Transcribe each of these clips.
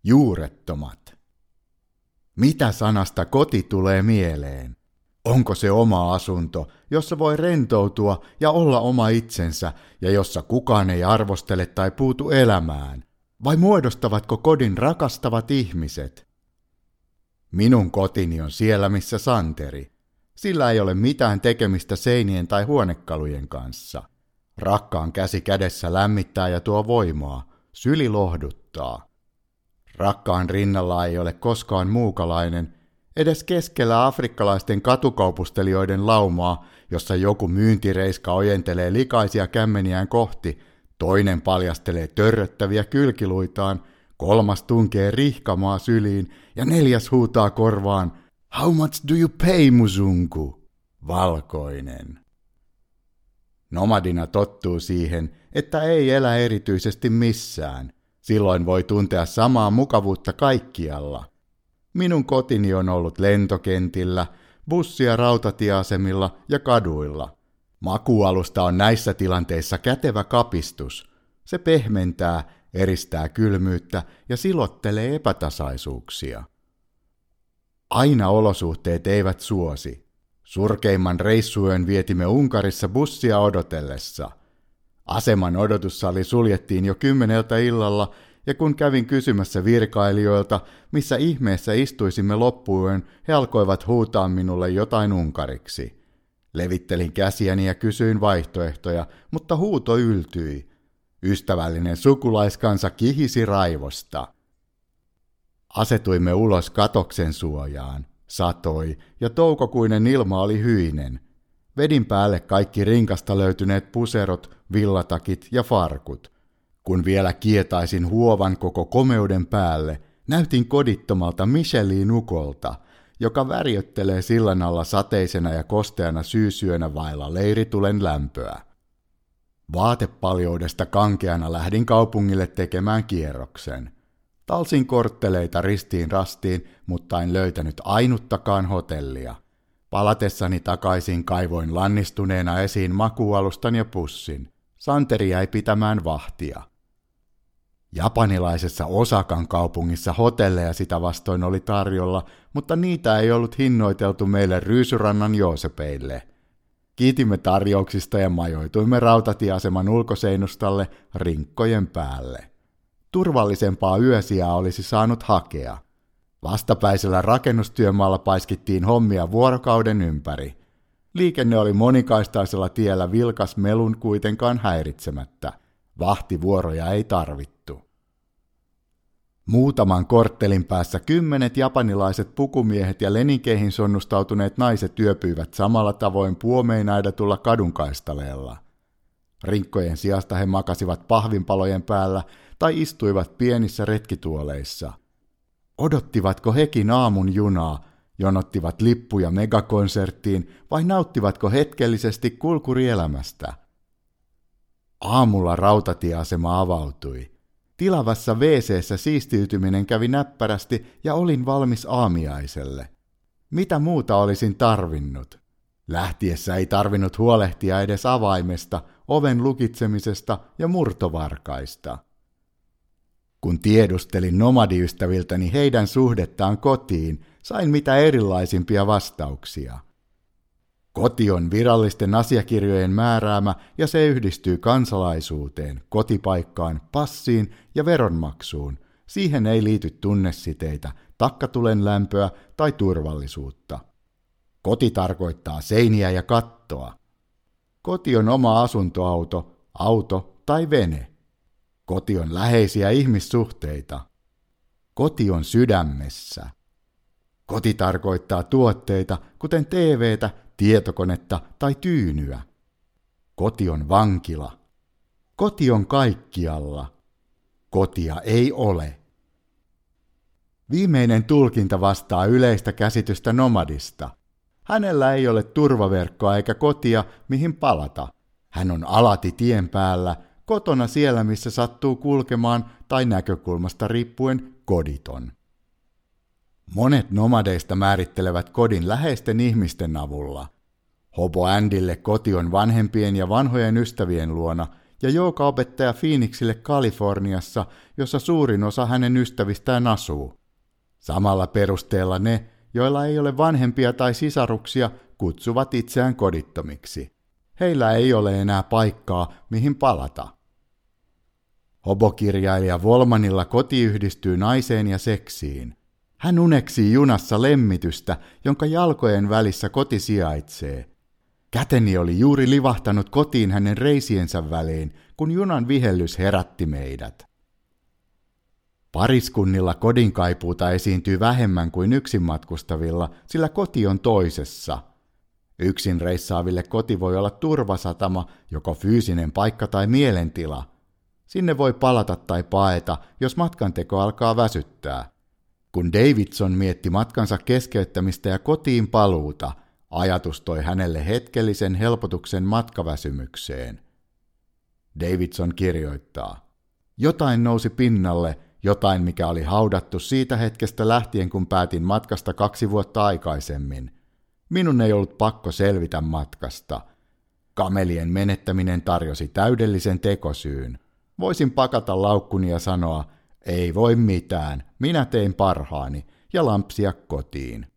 Juurettomat. Mitä sanasta koti tulee mieleen? Onko se oma asunto, jossa voi rentoutua ja olla oma itsensä ja jossa kukaan ei arvostele tai puutu elämään? Vai muodostavatko kodin rakastavat ihmiset? Minun kotini on siellä, missä Santeri. Sillä ei ole mitään tekemistä seinien tai huonekalujen kanssa. Rakkaan käsi kädessä lämmittää ja tuo voimaa, syli lohduttaa. Rakkaan rinnalla ei ole koskaan muukalainen, edes keskellä afrikkalaisten katukaupustelijoiden laumaa, jossa joku myyntireiska ojentelee likaisia kämmeniään kohti, toinen paljastelee törröttäviä kylkiluitaan, kolmas tunkee rihkamaa syliin ja neljäs huutaa korvaan, "How much do you pay, musunku?" Valkoinen. Nomadina tottuu siihen, että ei elä erityisesti missään. Silloin voi tuntea samaa mukavuutta kaikkialla. Minun kotini on ollut lentokentillä, bussi- ja rautatieasemilla ja kaduilla. Makuualusta on näissä tilanteissa kätevä kapistus. Se pehmentää, eristää kylmyyttä ja silottelee epätasaisuuksia. Aina olosuhteet eivät suosi. Surkeimman reissuyön vietimme Unkarissa bussia odotellessa. Aseman odotussali suljettiin jo 10 illalla, ja kun kävin kysymässä virkailijoilta, missä ihmeessä istuisimme loppuyön, he alkoivat huutaa minulle jotain unkariksi. Levittelin käsiäni ja kysyin vaihtoehtoja, mutta huuto yltyi. Ystävällinen sukulaiskansa kihisi raivosta. Asetuimme ulos katoksen suojaan. Satoi, ja toukokuinen ilma oli hyinen. Vedin päälle kaikki rinkasta löytyneet puserot, villatakit ja farkut. Kun vielä kietaisin huovan koko komeuden päälle, näytin kodittomalta Michelin ukolta, joka värjöttelee sillan alla sateisena ja kosteana syysyönä vailla leiritulen lämpöä. Vaatepaljoudesta kankeana lähdin kaupungille tekemään kierroksen. Talsin kortteleita ristiin rastiin, mutta en löytänyt ainuttakaan hotellia. Palatessani takaisin kaivoin lannistuneena esiin makuualustan ja pussin. Santeri jäi pitämään vahtia. Japanilaisessa Osakan kaupungissa hotelleja sitä vastoin oli tarjolla, mutta niitä ei ollut hinnoiteltu meille Ryysyrannan Joosepeille. Kiitimme tarjouksista ja majoituimme rautatieaseman ulkoseinustalle rinkkojen päälle. Turvallisempaa yösijaa olisi saanut hakea. Vastapäisellä rakennustyömaalla paiskittiin hommia vuorokauden ympäri. Liikenne oli monikaistaisella tiellä vilkas melun kuitenkaan häiritsemättä. Vahtivuoroja ei tarvittu. Muutaman korttelin päässä 10 japanilaiset pukumiehet ja leninkeihin sonnustautuneet naiset yöpyivät samalla tavoin puomeinaidatulla kadunkaistaleella. Rinkkojen sijasta he makasivat pahvinpalojen päällä tai istuivat pienissä retkituoleissa. Odottivatko hekin aamun junaa, jonottivat lippuja megakonserttiin vai nauttivatko hetkellisesti kulkurielämästä? Aamulla rautatieasema avautui. Tilavassa WC:ssä siistiytyminen kävi näppärästi ja olin valmis aamiaiselle. Mitä muuta olisin tarvinnut? Lähtiessä ei tarvinnut huolehtia edes avaimesta, oven lukitsemisesta ja murtovarkaista. Kun tiedustelin nomadiystäviltäni heidän suhdettaan kotiin, sain mitä erilaisimpia vastauksia. Koti on virallisten asiakirjojen määräämä ja se yhdistyy kansalaisuuteen, kotipaikkaan, passiin ja veronmaksuun. Siihen ei liity tunnesiteitä, takkatulen lämpöä tai turvallisuutta. Koti tarkoittaa seiniä ja kattoa. Koti on oma asuntoauto, auto tai vene. Koti on läheisiä ihmissuhteita. Koti on sydämessä. Koti tarkoittaa tuotteita, kuten TV:tä, tietokonetta tai tyynyä. Koti on vankila. Koti on kaikkialla. Kotia ei ole. Viimeinen tulkinta vastaa yleistä käsitystä nomadista. Hänellä ei ole turvaverkkoa eikä kotia, mihin palata. Hän on alati tien päällä, kotona siellä, missä sattuu kulkemaan tai näkökulmasta riippuen koditon. Monet nomadeista määrittelevät kodin läheisten ihmisten avulla. Hobo Andille koti on vanhempien ja vanhojen ystävien luona ja joogaopettaja Phoenixille Kaliforniassa, jossa suurin osa hänen ystävistään asuu. Samalla perusteella ne, joilla ei ole vanhempia tai sisaruksia, kutsuvat itseään kodittomiksi. Heillä ei ole enää paikkaa, mihin palata. Hobokirjailija Volmanilla koti yhdistyy naiseen ja seksiin. Hän uneksii junassa lemmitystä, jonka jalkojen välissä koti sijaitsee. Käteni oli juuri livahtanut kotiin hänen reisiensä väliin, kun junan vihellys herätti meidät. Pariskunnilla kodinkaipuuta esiintyy vähemmän kuin yksin matkustavilla, sillä koti on toisessa. Yksin reissaaville koti voi olla turvasatama, joko fyysinen paikka tai mielentila. Sinne voi palata tai paeta, jos matkanteko alkaa väsyttää. Kun Davidson mietti matkansa keskeyttämistä ja kotiin paluuta, ajatus toi hänelle hetkellisen helpotuksen matkaväsymykseen. Davidson kirjoittaa: jotain nousi pinnalle, jotain mikä oli haudattu siitä hetkestä lähtien, kun päätin matkasta 2 vuotta aikaisemmin. Minun ei ollut pakko selvitä matkasta. Kamelien menettäminen tarjosi täydellisen tekosyyn. Voisin pakata laukkuni ja sanoa, ei voi mitään, minä tein parhaani, ja lampsia kotiin.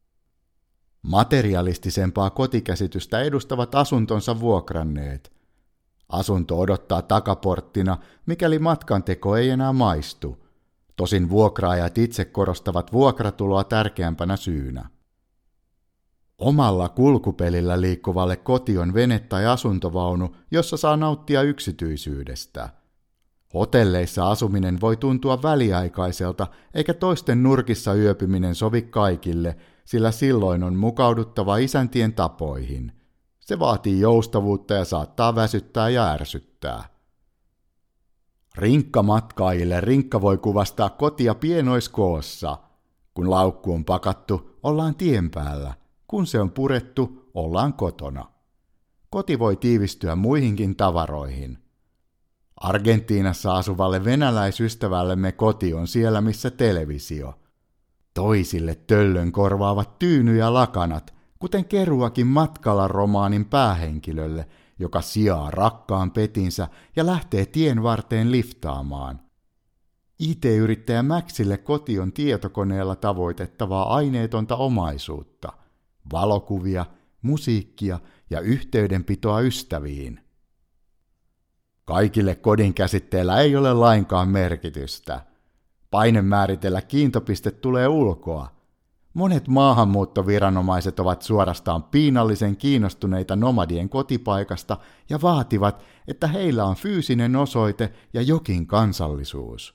Materialistisempaa kotikäsitystä edustavat asuntonsa vuokranneet. Asunto odottaa takaporttina, mikäli matkanteko ei enää maistu. Tosin vuokraajat itse korostavat vuokratuloa tärkeämpänä syynä. Omalla kulkupelillä liikkuvalle koti on vene tai asuntovaunu, jossa saa nauttia yksityisyydestä. Hotelleissa asuminen voi tuntua väliaikaiselta, eikä toisten nurkissa yöpyminen sovi kaikille, sillä silloin on mukauduttava isäntien tapoihin. Se vaatii joustavuutta ja saattaa väsyttää ja ärsyttää. Rinkkamatkaajille rinkka voi kuvastaa kotia pienoiskoossa. Kun laukku on pakattu, ollaan tien päällä. Kun se on purettu, ollaan kotona. Koti voi tiivistyä muihinkin tavaroihin. Argentiinassa asuvalle venäläisystävällemme koti on siellä, missä televisio. Toisille töllön korvaavat tyyny ja lakanat, kuten Keruakin matkalla romaanin päähenkilölle, joka sijaa rakkaan petinsä ja lähtee tien varteen liftaamaan. IT-yrittäjä Maxille koti on tietokoneella tavoitettavaa aineetonta omaisuutta, valokuvia, musiikkia ja yhteydenpitoa ystäviin. Kaikille kodin käsitteellä ei ole lainkaan merkitystä. Paine määritellä kiintopiste tulee ulkoa. Monet maahanmuuttoviranomaiset ovat suorastaan piinallisen kiinnostuneita nomadien kotipaikasta ja vaativat, että heillä on fyysinen osoite ja jokin kansallisuus.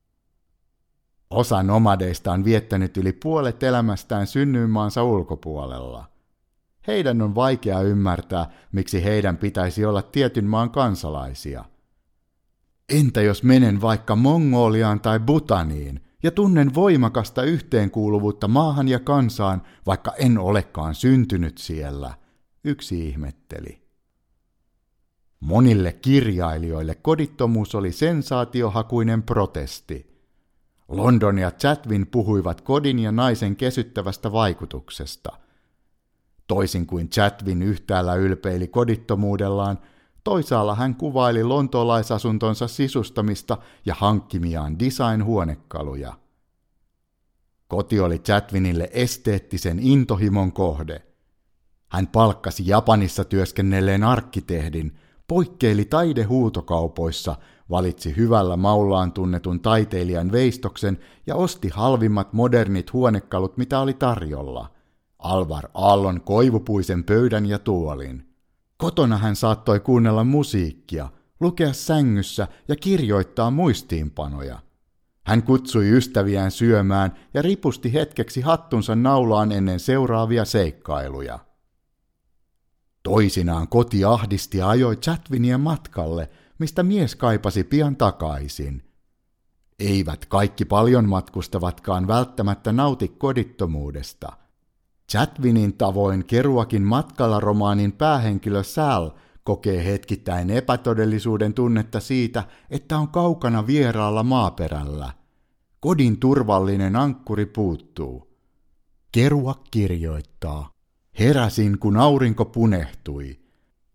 Osa nomadeista on viettänyt yli puolet elämästään synnyinmaansa ulkopuolella. Heidän on vaikea ymmärtää, miksi heidän pitäisi olla tietyn maan kansalaisia. Entä jos menen vaikka Mongoliaan tai Bhutaniin ja tunnen voimakasta yhteenkuuluvuutta maahan ja kansaan, vaikka en olekaan syntynyt siellä, yksi ihmetteli. Monille kirjailijoille kodittomuus oli sensaatiohakuinen protesti. London ja Chatwin puhuivat kodin ja naisen kesyttävästä vaikutuksesta. Toisin kuin Chatwin yhtäällä ylpeili kodittomuudellaan, toisaalla hän kuvaili lontoolaisasuntonsa sisustamista ja hankkimiaan design-huonekaluja. Koti oli Chatwinille esteettisen intohimon kohde. Hän palkkasi Japanissa työskennelleen arkkitehdin, poikkeili taidehuutokaupoissa, valitsi hyvällä maullaan tunnetun taiteilijan veistoksen ja osti halvimmat modernit huonekalut, mitä oli tarjolla. Alvar Aallon koivupuisen pöydän ja tuolin. Kotona hän saattoi kuunnella musiikkia, lukea sängyssä ja kirjoittaa muistiinpanoja. Hän kutsui ystäviään syömään ja ripusti hetkeksi hattunsa naulaan ennen seuraavia seikkailuja. Toisinaan koti ahdisti ja ajoi Chatwinia matkalle, mistä mies kaipasi pian takaisin. Eivät kaikki paljon matkustavatkaan välttämättä nauti kodittomuudesta. Chatwinin tavoin Keruakin matkalla romaanin päähenkilö Sal kokee hetkittäin epätodellisuuden tunnetta siitä, että on kaukana vieraalla maaperällä. Kodin turvallinen ankkuri puuttuu. Kerouac kirjoittaa: heräsin, kun aurinko punehtui.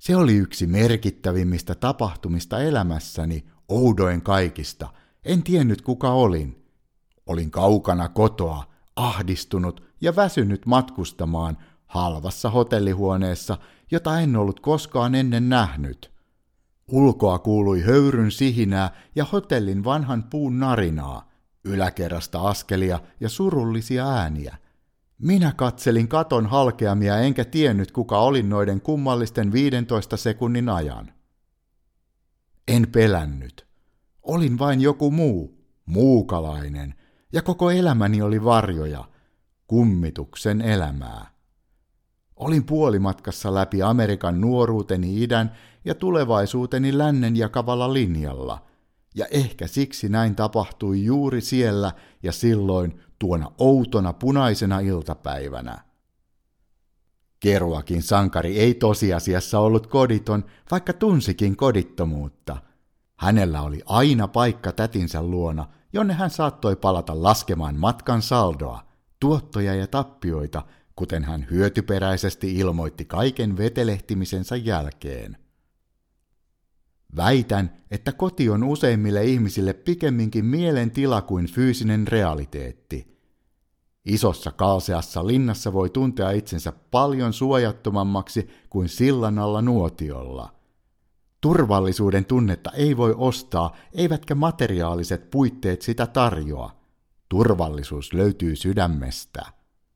Se oli yksi merkittävimmistä tapahtumista elämässäni, oudoin kaikista. En tiennyt kuka olin. Olin kaukana kotoa, ahdistunut ja väsynyt matkustamaan halvassa hotellihuoneessa, jota en ollut koskaan ennen nähnyt. Ulkoa kuului höyryn sihinää ja hotellin vanhan puun narinaa, yläkerrasta askelia ja surullisia ääniä. Minä katselin katon halkeamia enkä tiennyt kuka olin noiden kummallisten 15 sekunnin ajan. En pelännyt. Olin vain joku muu, muukalainen, ja koko elämäni oli varjoja, kummituksen elämää. Olin puolimatkassa läpi Amerikan nuoruuteni idän ja tulevaisuuteni lännen jakavalla linjalla, ja ehkä siksi näin tapahtui juuri siellä ja silloin tuona outona punaisena iltapäivänä. Kerouacin sankari ei tosiasiassa ollut koditon, vaikka tunsikin kodittomuutta. Hänellä oli aina paikka tätinsä luona, jonne hän saattoi palata laskemaan matkan saldoa, tuottoja ja tappioita, kuten hän hyötyperäisesti ilmoitti kaiken vetelehtimisensä jälkeen. Väitän, että koti on useimmille ihmisille pikemminkin mielentila kuin fyysinen realiteetti. Isossa kalseassa linnassa voi tuntea itsensä paljon suojattomammaksi kuin sillan alla nuotiolla. Turvallisuuden tunnetta ei voi ostaa, eivätkä materiaaliset puitteet sitä tarjoa. Turvallisuus löytyy sydämestä.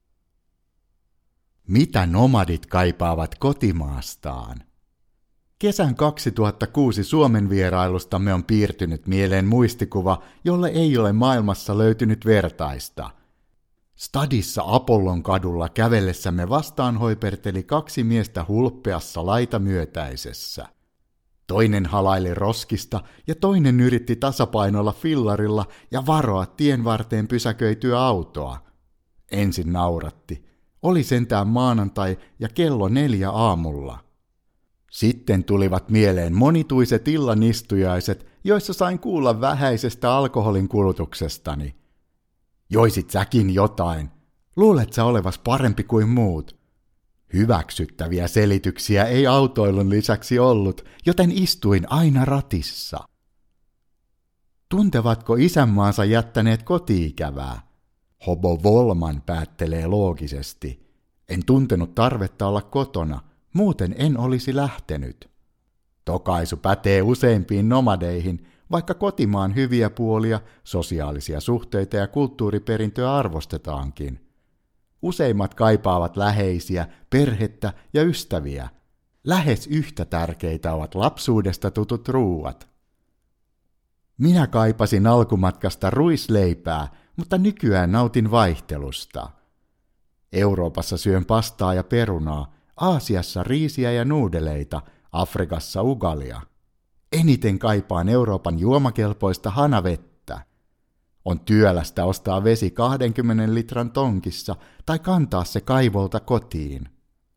Mitä nomadit kaipaavat kotimaastaan? Kesän 2006 Suomen vierailustamme on piirtynyt mieleen muistikuva, jolle ei ole maailmassa löytynyt vertaista. Stadissa Apollon kadulla kävellessämme vastaan hoiperteli 2 miestä hulppeassa laitamyötäisessä. Toinen halaili roskista ja toinen yritti tasapainoilla fillarilla ja varoa tien varteen pysäköityä autoa. Ensin nauratti. Oli sentään maanantai ja kello 4 aamulla. Sitten tulivat mieleen monituiset illanistujaiset, joissa sain kuulla vähäisestä alkoholin kulutuksestani. Joisit säkin jotain? Luulet sä olevas parempi kuin muut? Hyväksyttäviä selityksiä ei autoilun lisäksi ollut, joten istuin aina ratissa. Tuntevatko isänmaansa jättäneet koti-ikävää? Hobo Volman päättelee loogisesti. En tuntenut tarvetta olla kotona, muuten en olisi lähtenyt. Tokaisu pätee useimpiin nomadeihin, vaikka kotimaan hyviä puolia, sosiaalisia suhteita ja kulttuuriperintöä arvostetaankin. Useimmat kaipaavat läheisiä, perhettä ja ystäviä. Lähes yhtä tärkeitä ovat lapsuudesta tutut ruuat. Minä kaipasin alkumatkasta ruisleipää, mutta nykyään nautin vaihtelusta. Euroopassa syön pastaa ja perunaa, Aasiassa riisiä ja nuudeleita, Afrikassa ugalia. Eniten kaipaan Euroopan juomakelpoista hanavettä. On työlästä ostaa vesi 20 litran tonkissa tai kantaa se kaivolta kotiin.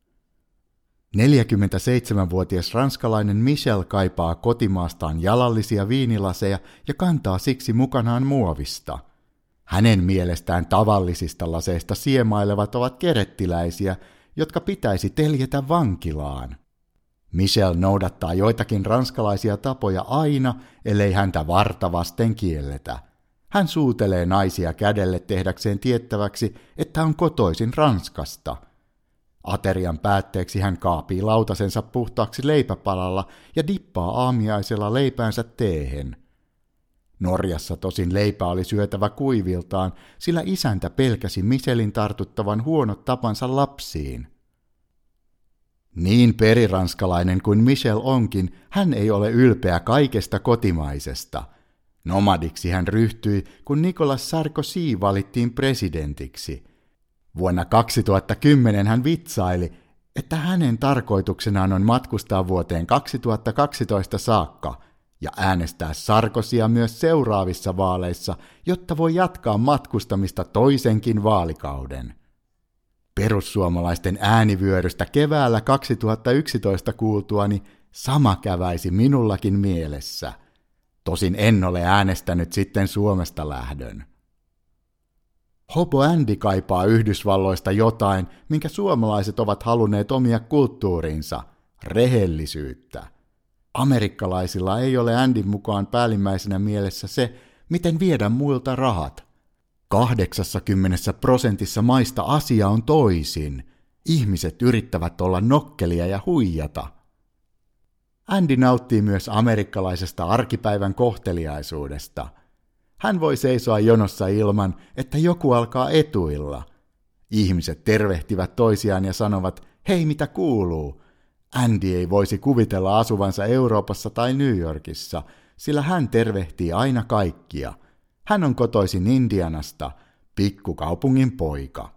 47-vuotias ranskalainen Michel kaipaa kotimaastaan jalallisia viinilaseja ja kantaa siksi mukanaan muovista. Hänen mielestään tavallisista laseista siemailevat ovat kerettiläisiä, jotka pitäisi teljetä vankilaan. Michel noudattaa joitakin ranskalaisia tapoja aina, ellei häntä varta vasten kielletä. Hän suutelee naisia kädelle tehdäkseen tiettäväksi, että on kotoisin Ranskasta. Aterian päätteeksi hän kaapii lautasensa puhtaaksi leipäpalalla ja dippaa aamiaisella leipäänsä teehen. Norjassa tosin leipä oli syötävä kuiviltaan, sillä isäntä pelkäsi Michelin tartuttavan huonot tapansa lapsiin. Niin periranskalainen kuin Michel onkin, hän ei ole ylpeä kaikesta kotimaisesta. Nomadiksi hän ryhtyi, kun Nicolas Sarkozy valittiin presidentiksi. Vuonna 2010 hän vitsaili, että hänen tarkoituksenaan on matkustaa vuoteen 2012 saakka ja äänestää Sarkozya myös seuraavissa vaaleissa, jotta voi jatkaa matkustamista toisenkin vaalikauden. Perussuomalaisten äänivyörystä keväällä 2011 kuultuani sama käväisi minullakin mielessä. Tosin en ole äänestänyt sitten Suomesta lähdön. Hobo Andy kaipaa Yhdysvalloista jotain, minkä suomalaiset ovat halunneet omia kulttuuriinsa. rehellisyyttä. Amerikkalaisilla ei ole Andyn mukaan päällimmäisenä mielessä se, miten viedä muilta rahat. 80% maista asia on toisin. Ihmiset yrittävät olla nokkelia ja huijata. Andy nauttii myös amerikkalaisesta arkipäivän kohteliaisuudesta. Hän voi seisoa jonossa ilman, että joku alkaa etuilla. Ihmiset tervehtivät toisiaan ja sanovat, hei mitä kuuluu? Andy ei voisi kuvitella asuvansa Euroopassa tai New Yorkissa, sillä hän tervehtii aina kaikkia. Hän on kotoisin Indianasta, pikkukaupungin poika.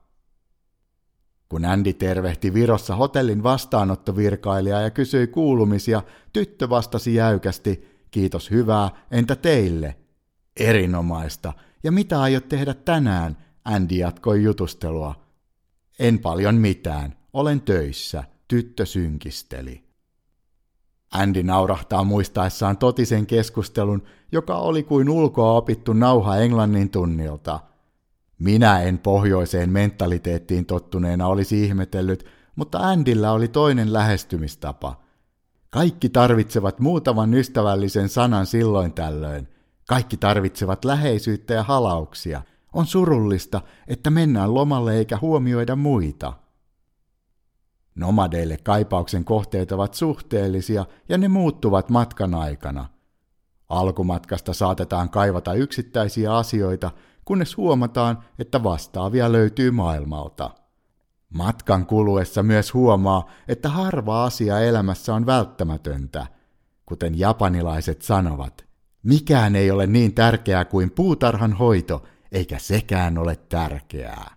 Kun Andy tervehti Virossa hotellin vastaanottovirkailijaa ja kysyi kuulumisia, tyttö vastasi jäykästi, kiitos hyvää, entä teille? Erinomaista, ja mitä aiot tehdä tänään? Andy jatkoi jutustelua. En paljon mitään, olen töissä, tyttö synkisteli. Andy naurahtaa muistaessaan totisen keskustelun, joka oli kuin ulkoa opittu nauha englannin tunnilta. Minä en pohjoiseen mentaliteettiin tottuneena olisi ihmetellyt, mutta Andyllä oli toinen lähestymistapa. Kaikki tarvitsevat muutaman ystävällisen sanan silloin tällöin. Kaikki tarvitsevat läheisyyttä ja halauksia. On surullista, että mennään lomalle eikä huomioida muita. Nomadeille kaipauksen kohteet ovat suhteellisia ja ne muuttuvat matkan aikana. Alkumatkasta saatetaan kaivata yksittäisiä asioita, kunnes huomataan, että vastaavia löytyy maailmalta. Matkan kuluessa myös huomaa, että harva asia elämässä on välttämätöntä. Kuten japanilaiset sanovat, mikään ei ole niin tärkeää kuin puutarhan hoito, eikä sekään ole tärkeää.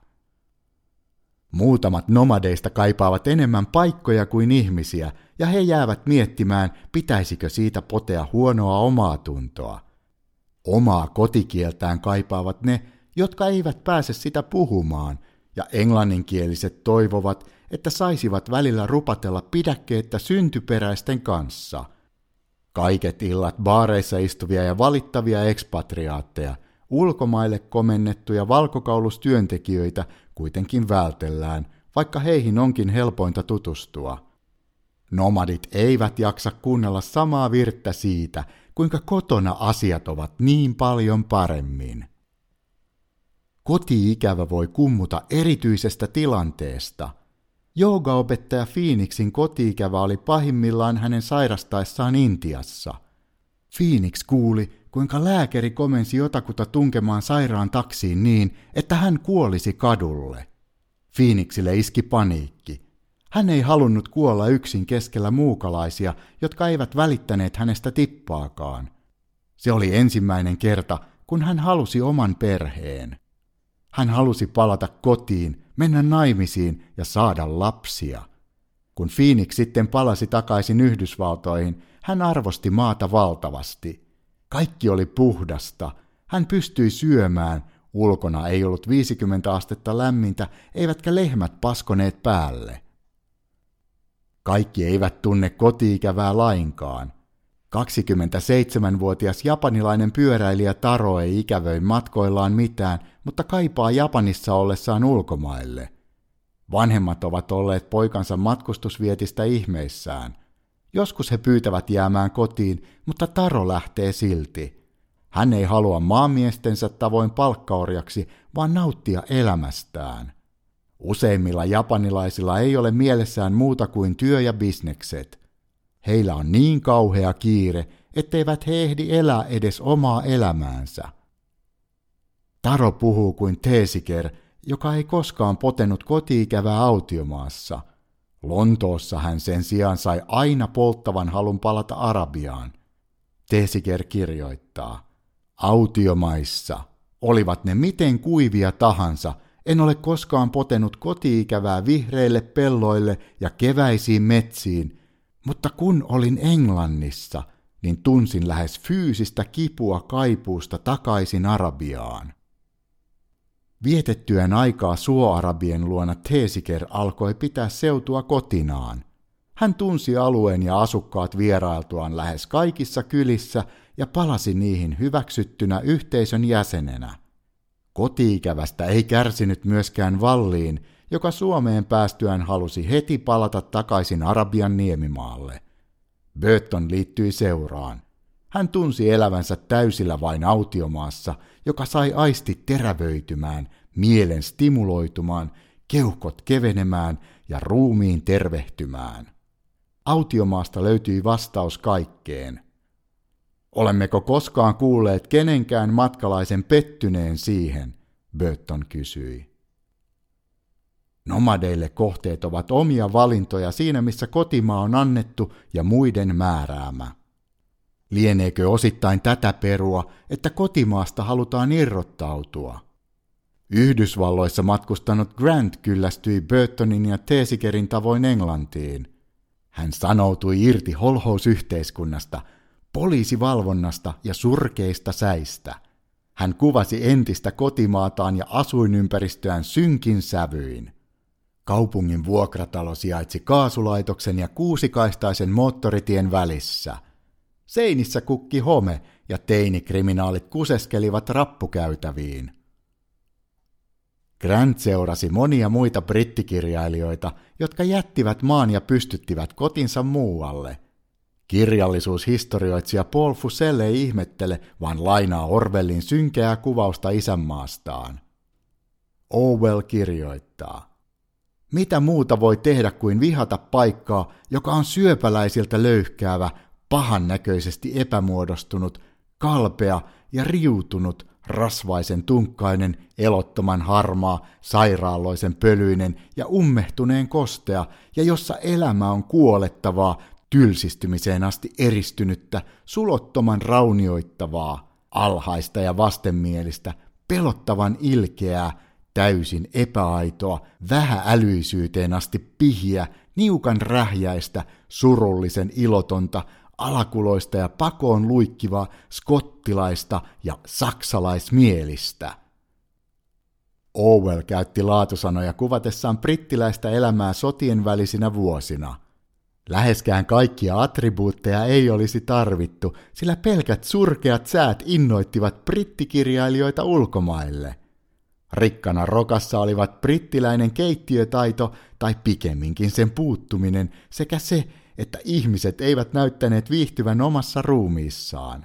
Muutamat nomadeista kaipaavat enemmän paikkoja kuin ihmisiä, ja he jäävät miettimään, pitäisikö siitä potea huonoa omaa tuntoa. Omaa kotikieltään kaipaavat ne, jotka eivät pääse sitä puhumaan, ja englanninkieliset toivovat, että saisivat välillä rupatella pidäkkeettä syntyperäisten kanssa. Kaiket illat baareissa istuvia ja valittavia ekspatriaatteja, ulkomaille komennettuja valkokaulustyöntekijöitä kuitenkin vältellään, vaikka heihin onkin helpointa tutustua. Nomadit eivät jaksa kuunnella samaa virttä siitä, kuinka kotona asiat ovat niin paljon paremmin. Koti-ikävä voi kummuta erityisestä tilanteesta. Joogaopettaja Phoenixin koti-ikävä oli pahimmillaan hänen sairastaessaan Intiassa. Phoenix kuuli, kuinka lääkäri komensi jotakuta tunkemaan sairaan taksiin niin, että hän kuolisi kadulle. Phoenixille iski paniikki. Hän ei halunnut kuolla yksin keskellä muukalaisia, jotka eivät välittäneet hänestä tippaakaan. Se oli ensimmäinen kerta, kun hän halusi oman perheen. Hän halusi palata kotiin, mennä naimisiin ja saada lapsia. Kun Phoenix sitten palasi takaisin Yhdysvaltoihin, hän arvosti maata valtavasti. Kaikki oli puhdasta. Hän pystyi syömään. Ulkona ei ollut 50 astetta lämmintä, eivätkä lehmät paskoneet päälle. Kaikki eivät tunne koti-ikävää lainkaan. 27-vuotias japanilainen pyöräilijä Taro ei ikävöi matkoillaan mitään, mutta kaipaa Japanissa ollessaan ulkomaille. Vanhemmat ovat olleet poikansa matkustusvietistä ihmeissään. Joskus he pyytävät jäämään kotiin, mutta Taro lähtee silti. Hän ei halua maamiestensä tavoin palkkaorjaksi, vaan nauttia elämästään. Useimmilla japanilaisilla ei ole mielessään muuta kuin työ ja bisnekset. Heillä on niin kauhea kiire, etteivät he ehdi elää edes omaa elämäänsä. Taro puhuu kuin Teesiker, joka ei koskaan potenut koti-ikävää autiomaassa. Lontoossa hän sen sijaan sai aina polttavan halun palata Arabiaan. Teesiker kirjoittaa, autiomaissa, olivat ne miten kuivia tahansa, en ole koskaan potenut koti-ikävää vihreille pelloille ja keväisiin metsiin, mutta kun olin Englannissa, niin tunsin lähes fyysistä kipua kaipuusta takaisin Arabiaan. Vietettyään aikaa suoarabien luona Teesiker alkoi pitää seutua kotinaan. Hän tunsi alueen ja asukkaat vierailtuaan lähes kaikissa kylissä ja palasi niihin hyväksyttynä yhteisön jäsenenä. Koti-ikävästä ei kärsinyt myöskään Valliin, joka Suomeen päästyään halusi heti palata takaisin Arabian niemimaalle. Burton liittyi seuraan. Hän tunsi elävänsä täysillä vain autiomaassa, joka sai aistit terävöitymään, mielen stimuloitumaan, keuhkot kevenemään ja ruumiin tervehtymään. Autiomaasta löytyi vastaus kaikkeen. Olemmeko koskaan kuulleet kenenkään matkalaisen pettyneen siihen, Burton kysyi. Nomadeille kohteet ovat omia valintoja siinä, missä kotimaa on annettu ja muiden määräämä. Lieneekö osittain tätä perua, että kotimaasta halutaan irrottautua? Yhdysvalloissa matkustanut Grant kyllästyi Burtonin ja Thesigerin tavoin Englantiin. Hän sanoutui irti holhousyhteiskunnasta, poliisivalvonnasta ja surkeista säistä. Hän kuvasi entistä kotimaataan ja asuinympäristöään synkin sävyin. Kaupungin vuokratalo sijaitsi kaasulaitoksen ja kuusikaistaisen moottoritien välissä. Seinissä kukki home ja teinikriminaalit kuseskelivat rappukäytäviin. Grant seurasi monia muita brittikirjailijoita, jotka jättivät maan ja pystyttivät kotinsa muualle. Kirjallisuushistorioitsija Paul Fussell ei ihmettele, vaan lainaa Orwellin synkeää kuvausta isänmaastaan. Orwell kirjoittaa: mitä muuta voi tehdä kuin vihata paikkaa, joka on syöpäläisiltä löyhkäävä, pahannäköisesti epämuodostunut, kalpea ja riutunut, rasvaisen tunkkainen, elottoman harmaa, sairaalloisen pölyinen ja ummehtuneen kostea, ja jossa elämä on kuolettavaa, tylsistymiseen asti eristynyttä, sulottoman raunioittavaa, alhaista ja vastenmielistä, pelottavan ilkeää, täysin epäaitoa, vähäälyisyyteen asti pihiä, niukan rähjäistä, surullisen ilotonta, alakuloista ja pakoon luikkivaa, skottilaista ja saksalaismielistä. Orwell käytti laatusanoja kuvatessaan brittiläistä elämää sotien välisinä vuosina. Läheskään kaikkia attribuutteja ei olisi tarvittu, sillä pelkät surkeat säät innoittivat brittikirjailijoita ulkomaille. Rikkana rokassa olivat brittiläinen keittiötaito tai pikemminkin sen puuttuminen sekä se, että ihmiset eivät näyttäneet viihtyvän omassa ruumiissaan.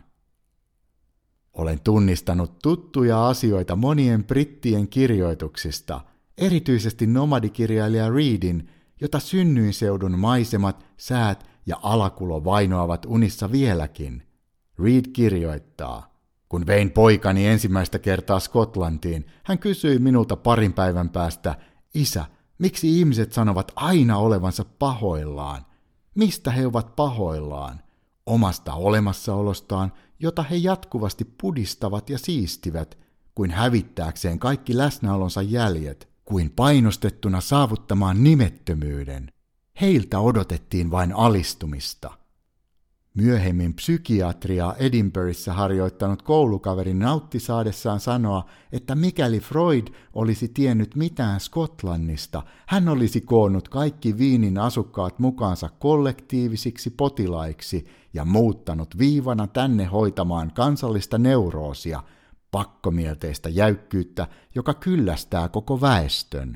Olen tunnistanut tuttuja asioita monien brittien kirjoituksista, erityisesti nomadikirjailija Readin, jota synnyinseudun maisemat, säät ja alakulo vainoavat unissa vieläkin. Read kirjoittaa: kun vein poikani ensimmäistä kertaa Skotlantiin, hän kysyi minulta parin päivän päästä: isä, miksi ihmiset sanovat aina olevansa pahoillaan? Mistä he ovat pahoillaan? Omasta olemassaolostaan, jota he jatkuvasti pudistavat ja siistivät, kuin hävittääkseen kaikki läsnäolonsa jäljet, kuin painostettuna saavuttamaan nimettömyyden. Heiltä odotettiin vain alistumista. Myöhemmin psykiatriaa Edinburghissa harjoittanut koulukaveri nautti saadessaan sanoa, että mikäli Freud olisi tiennyt mitään Skotlannista, hän olisi koonnut kaikki Wienin asukkaat mukaansa kollektiivisiksi potilaiksi ja muuttanut viivana tänne hoitamaan kansallista neuroosia, pakkomielteistä jäykkyyttä, joka kyllästää koko väestön.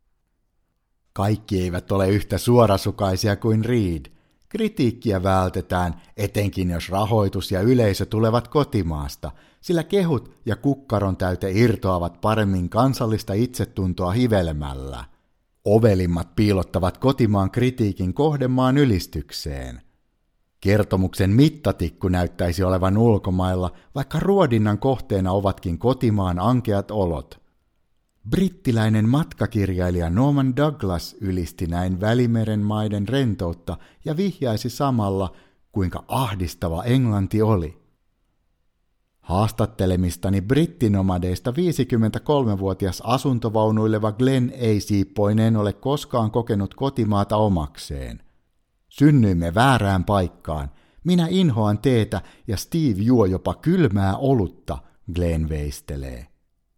Kaikki eivät ole yhtä suorasukaisia kuin Read. Kritiikkiä vältetään, etenkin jos rahoitus ja yleisö tulevat kotimaasta, sillä kehut ja kukkaron täyte irtoavat paremmin kansallista itsetuntoa hivelemällä. Ovelimmat piilottavat kotimaan kritiikin kohdemaan ylistykseen. Kertomuksen mittatikku näyttäisi olevan ulkomailla, vaikka ruodinnan kohteena ovatkin kotimaan ankeat olot. Brittiläinen matkakirjailija Norman Douglas ylisti näin Välimeren maiden rentoutta ja vihjaisi samalla, kuinka ahdistava Englanti oli. Haastattelemistani brittinomadeista 53-vuotias asuntovaunuileva Glenn ei siippoineen ole koskaan kokenut kotimaata omakseen. Synnyimme väärään paikkaan. Minä inhoan teetä ja Steve juo jopa kylmää olutta, Glenn veistelee.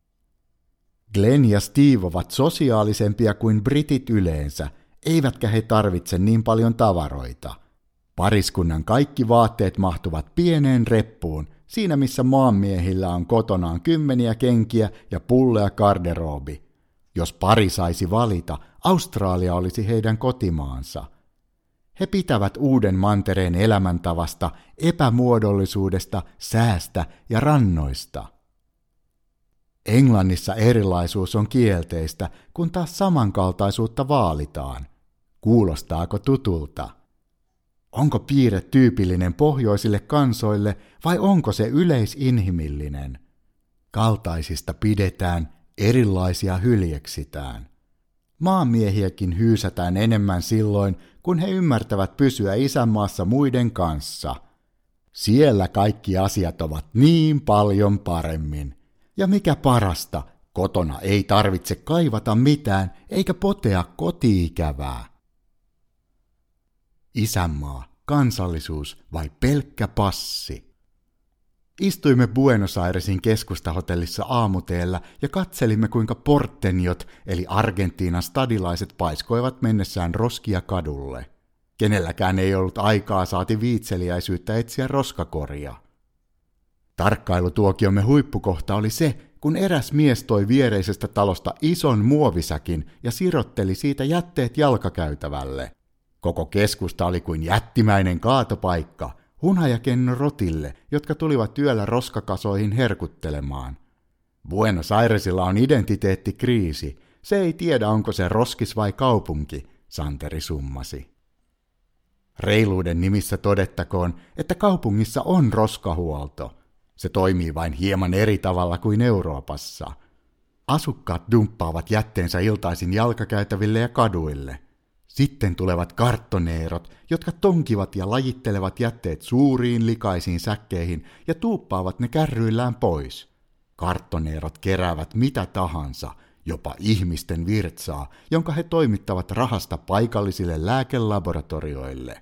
Glenn ja Steve ovat sosiaalisempia kuin britit yleensä, eivätkä he tarvitse niin paljon tavaroita. Pariskunnan kaikki vaatteet mahtuvat pieneen reppuun, siinä missä maanmiehillä on kotonaan 10 kenkiä ja pullea garderoobi. Jos pari saisi valita, Australia olisi heidän kotimaansa. He pitävät uuden mantereen elämäntavasta, epämuodollisuudesta, säästä ja rannoista. Englannissa erilaisuus on kielteistä, kun taas samankaltaisuutta vaalitaan. Kuulostaako tutulta? Onko piirre tyypillinen pohjoisille kansoille vai onko se yleisinhimillinen? Kaltaisista pidetään, erilaisia hyljeksitään. Maanmiehiäkin hyysätään enemmän silloin, kun he ymmärtävät pysyä isänmaassa muiden kanssa. Siellä kaikki asiat ovat niin paljon paremmin. Ja mikä parasta, kotona ei tarvitse kaivata mitään eikä potea koti-ikävää. Isänmaa, kansallisuus vai pelkkä passi? Istuimme Buenos Airesin keskustahotellissa aamuteellä ja katselimme, kuinka porteniot eli Argentiinan stadilaiset paiskoivat mennessään roskia kadulle. Kenelläkään ei ollut aikaa saati viitseliäisyyttä etsiä roskakoria. Tarkkailutuokiomme huippukohta oli se, kun eräs mies toi viereisestä talosta ison muovisäkin ja sirotteli siitä jätteet jalkakäytävälle. Koko keskusta oli kuin jättimäinen kaatopaikka, hunajakennon rotille, jotka tulivat yöllä roskakasoihin herkuttelemaan. Buenos Airesilla on identiteettikriisi. Se ei tiedä, onko se roskis vai kaupunki, Santeri summasi. Reiluuden nimissä todettakoon, että kaupungissa on roskahuolto. Se toimii vain hieman eri tavalla kuin Euroopassa. Asukkaat dumppaavat jätteensä iltaisin jalkakäytäville ja kaduille. Sitten tulevat karttoneerot, jotka tonkivat ja lajittelevat jätteet suuriin likaisiin säkkeihin ja tuuppaavat ne kärryillään pois. Karttoneerot keräävät mitä tahansa, jopa ihmisten virtsaa, jonka he toimittavat rahasta paikallisille lääkelaboratorioille.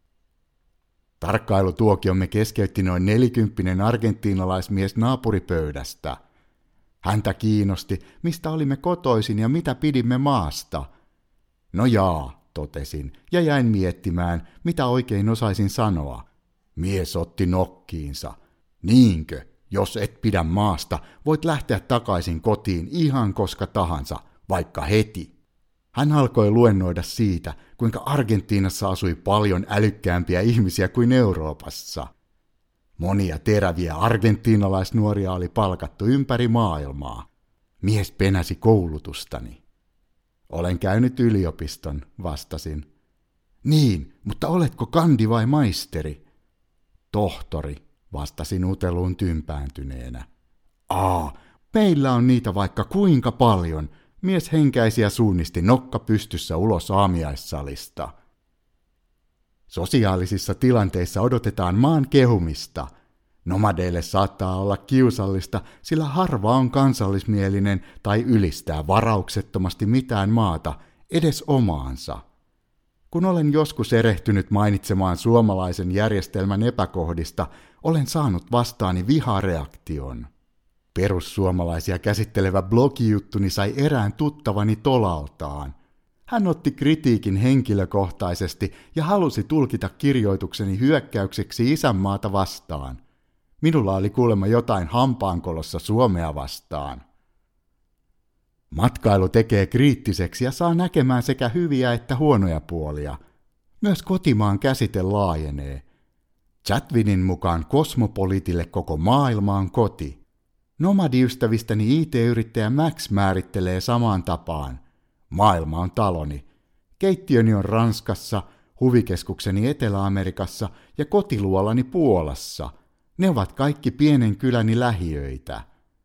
Tarkkailutuokiomme keskeytti noin 40 argentiinalaismies naapuripöydästä. Häntä kiinnosti, mistä olimme kotoisin ja mitä pidimme maasta. No jaa, totesin, ja jäin miettimään, mitä oikein osaisin sanoa. Mies otti nokkiinsa. Niinkö, jos et pidä maasta, voit lähteä takaisin kotiin ihan koska tahansa, vaikka heti. Hän alkoi luennoida siitä, kuinka Argentiinassa asui paljon älykkäämpiä ihmisiä kuin Euroopassa. Monia teräviä argentiinalaisnuoria oli palkattu ympäri maailmaa. Mies penäsi koulutustani. Olen käynyt yliopiston, vastasin. Niin, mutta oletko kandi vai maisteri? Tohtori, vastasin uteluun tympääntyneenä. Meillä on niitä vaikka kuinka paljon. Mies henkäisi ja suunnisti nokka pystyssä ulos aamiaissalista. Sosiaalisissa tilanteissa odotetaan maan kehumista. Nomadeille saattaa olla kiusallista, sillä harva on kansallismielinen tai ylistää varauksettomasti mitään maata, edes omaansa. Kun olen joskus erehtynyt mainitsemaan suomalaisen järjestelmän epäkohdista, olen saanut vastaani vihareaktion. Perussuomalaisia käsittelevä blogijuttuni sai erään tuttavani tolaltaan. Hän otti kritiikin henkilökohtaisesti ja halusi tulkita kirjoitukseni hyökkäykseksi isänmaata vastaan. Minulla oli kuulemma jotain hampaankolossa Suomea vastaan. Matkailu tekee kriittiseksi ja saa näkemään sekä hyviä että huonoja puolia. Myös kotimaan käsite laajenee. Chatwinin mukaan kosmopoliitille koko maailma on koti. Nomadiystävistäni IT-yrittäjä Max määrittelee samaan tapaan. Maailma on taloni. Keittiöni on Ranskassa, huvikeskukseni Etelä-Amerikassa ja kotiluolani Puolassa. Ne ovat kaikki pienen kyläni lähiöitä.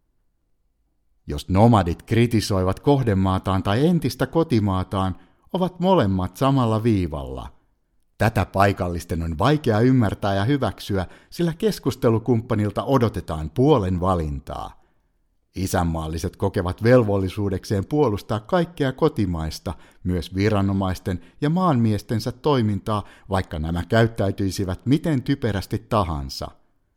Jos nomadit kritisoivat kohdemaataan tai entistä kotimaataan, ovat molemmat samalla viivalla. Tätä paikallisten on vaikea ymmärtää ja hyväksyä, sillä keskustelukumppanilta odotetaan puolen valintaa. Isänmaalliset kokevat velvollisuudekseen puolustaa kaikkea kotimaista, myös viranomaisten ja maanmiestensä toimintaa, vaikka nämä käyttäytyisivät miten typerästi tahansa.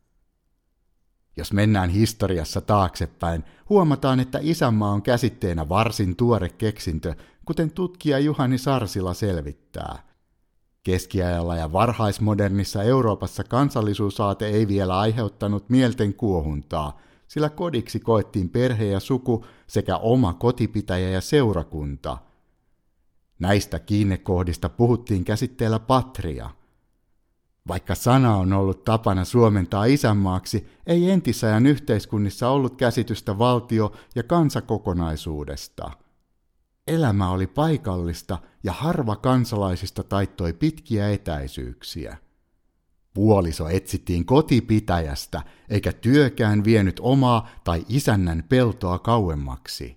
Jos mennään historiassa taaksepäin, huomataan, että isänmaa on käsitteenä varsin tuore keksintö, kuten tutkija Juhani Sarsila selvittää. Keskiajalla ja varhaismodernissa Euroopassa kansallisuusaate ei vielä aiheuttanut mielten kuohuntaa, sillä kodiksi koettiin perhe ja suku sekä oma kotipitäjä ja seurakunta. Näistä kiinnekohdista puhuttiin käsitteellä patria. Vaikka sana on ollut tapana suomentaa isänmaaksi, ei entisajan yhteiskunnissa ollut käsitystä valtio- ja kansakokonaisuudesta. Elämä oli paikallista ja harva kansalaisista taittoi pitkiä etäisyyksiä. Puoliso etsittiin kotipitäjästä, eikä työkään vienyt omaa tai isännän peltoa kauemmaksi.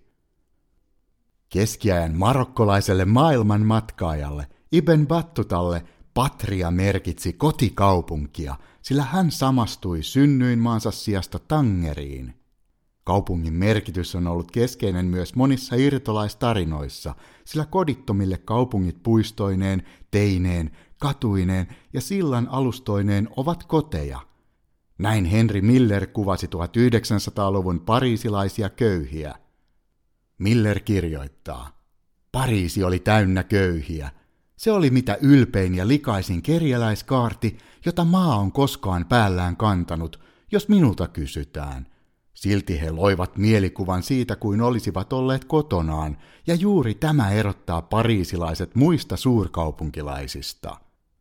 Keskiajan marokkolaiselle maailmanmatkaajalle Ibn Battutalle patria merkitsi kotikaupunkia, sillä hän samastui synnyinmaansa sijasta Tangeriin. Kaupungin merkitys on ollut keskeinen myös monissa irtolaistarinoissa, sillä kodittomille kaupungit puistoineen, teineen, katuineen ja sillan alustoineen ovat koteja. Näin Henry Miller kuvasi 1900-luvun pariisilaisia köyhiä. Miller kirjoittaa: Pariisi oli täynnä köyhiä. Se oli mitä ylpein ja likaisin kerjäläiskaarti, jota maa on koskaan päällään kantanut, jos minulta kysytään. Silti he loivat mielikuvan siitä, kuin olisivat olleet kotonaan, ja juuri tämä erottaa pariisilaiset muista suurkaupunkilaisista.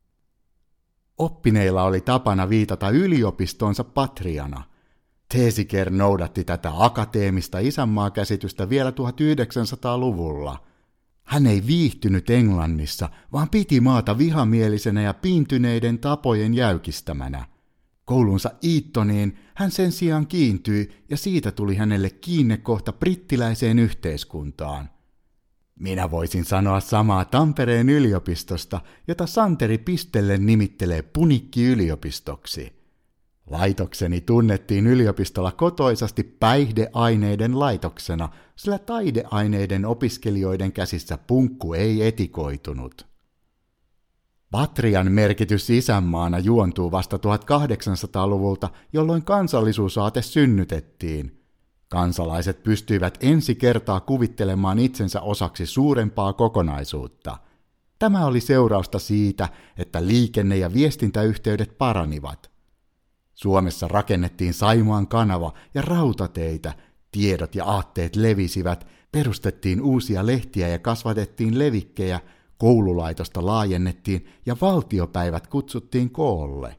Oppineilla oli tapana viitata yliopistonsa patriana. Thesiger noudatti tätä akateemista isänmaakäsitystä vielä 1900-luvulla. Hän ei viihtynyt Englannissa, vaan piti maata vihamielisenä ja piintyneiden tapojen jäykistämänä. Koulunsa Eatoniin hän sen sijaan kiintyi ja siitä tuli hänelle kiinnekohta brittiläiseen yhteiskuntaan. Minä voisin sanoa samaa Tampereen yliopistosta, jota Santeri pistellen nimittelee Punikki-yliopistoksi. Laitokseni tunnettiin yliopistolla kotoisasti päihdeaineiden laitoksena, sillä taideaineiden opiskelijoiden käsissä punkku ei etikoitunut. Patrian merkitys isänmaana juontuu vasta 1800-luvulta, jolloin kansallisuusaate synnytettiin. Kansalaiset pystyivät ensi kertaa kuvittelemaan itsensä osaksi suurempaa kokonaisuutta. Tämä oli seurausta siitä, että liikenne- ja viestintäyhteydet paranivat. Suomessa rakennettiin Saimaan kanava ja rautateitä, tiedot ja aatteet levisivät, perustettiin uusia lehtiä ja kasvatettiin levikkejä, koululaitosta laajennettiin ja valtiopäivät kutsuttiin koolle.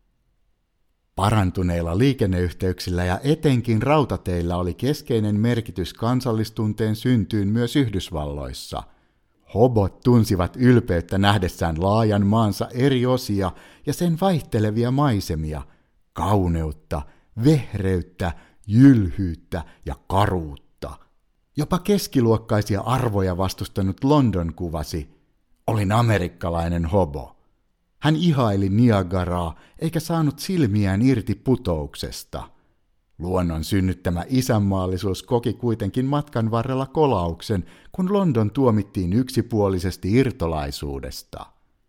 Parantuneilla liikenneyhteyksillä ja etenkin rautateillä oli keskeinen merkitys kansallistunteen syntyyn myös Yhdysvalloissa. Hobot tunsivat ylpeyttä nähdessään laajan maansa eri osia ja sen vaihtelevia maisemia, kauneutta, vehreyttä, jylhyyttä ja karuutta. Jopa keskiluokkaisia arvoja vastustanut London kuvasi: olin amerikkalainen hobo. Hän ihaili Niagaraa eikä saanut silmiään irti putouksesta. Luonnon synnyttämä isänmaallisuus koki kuitenkin matkan varrella kolauksen, kun London tuomittiin yksipuolisesti irtolaisuudesta.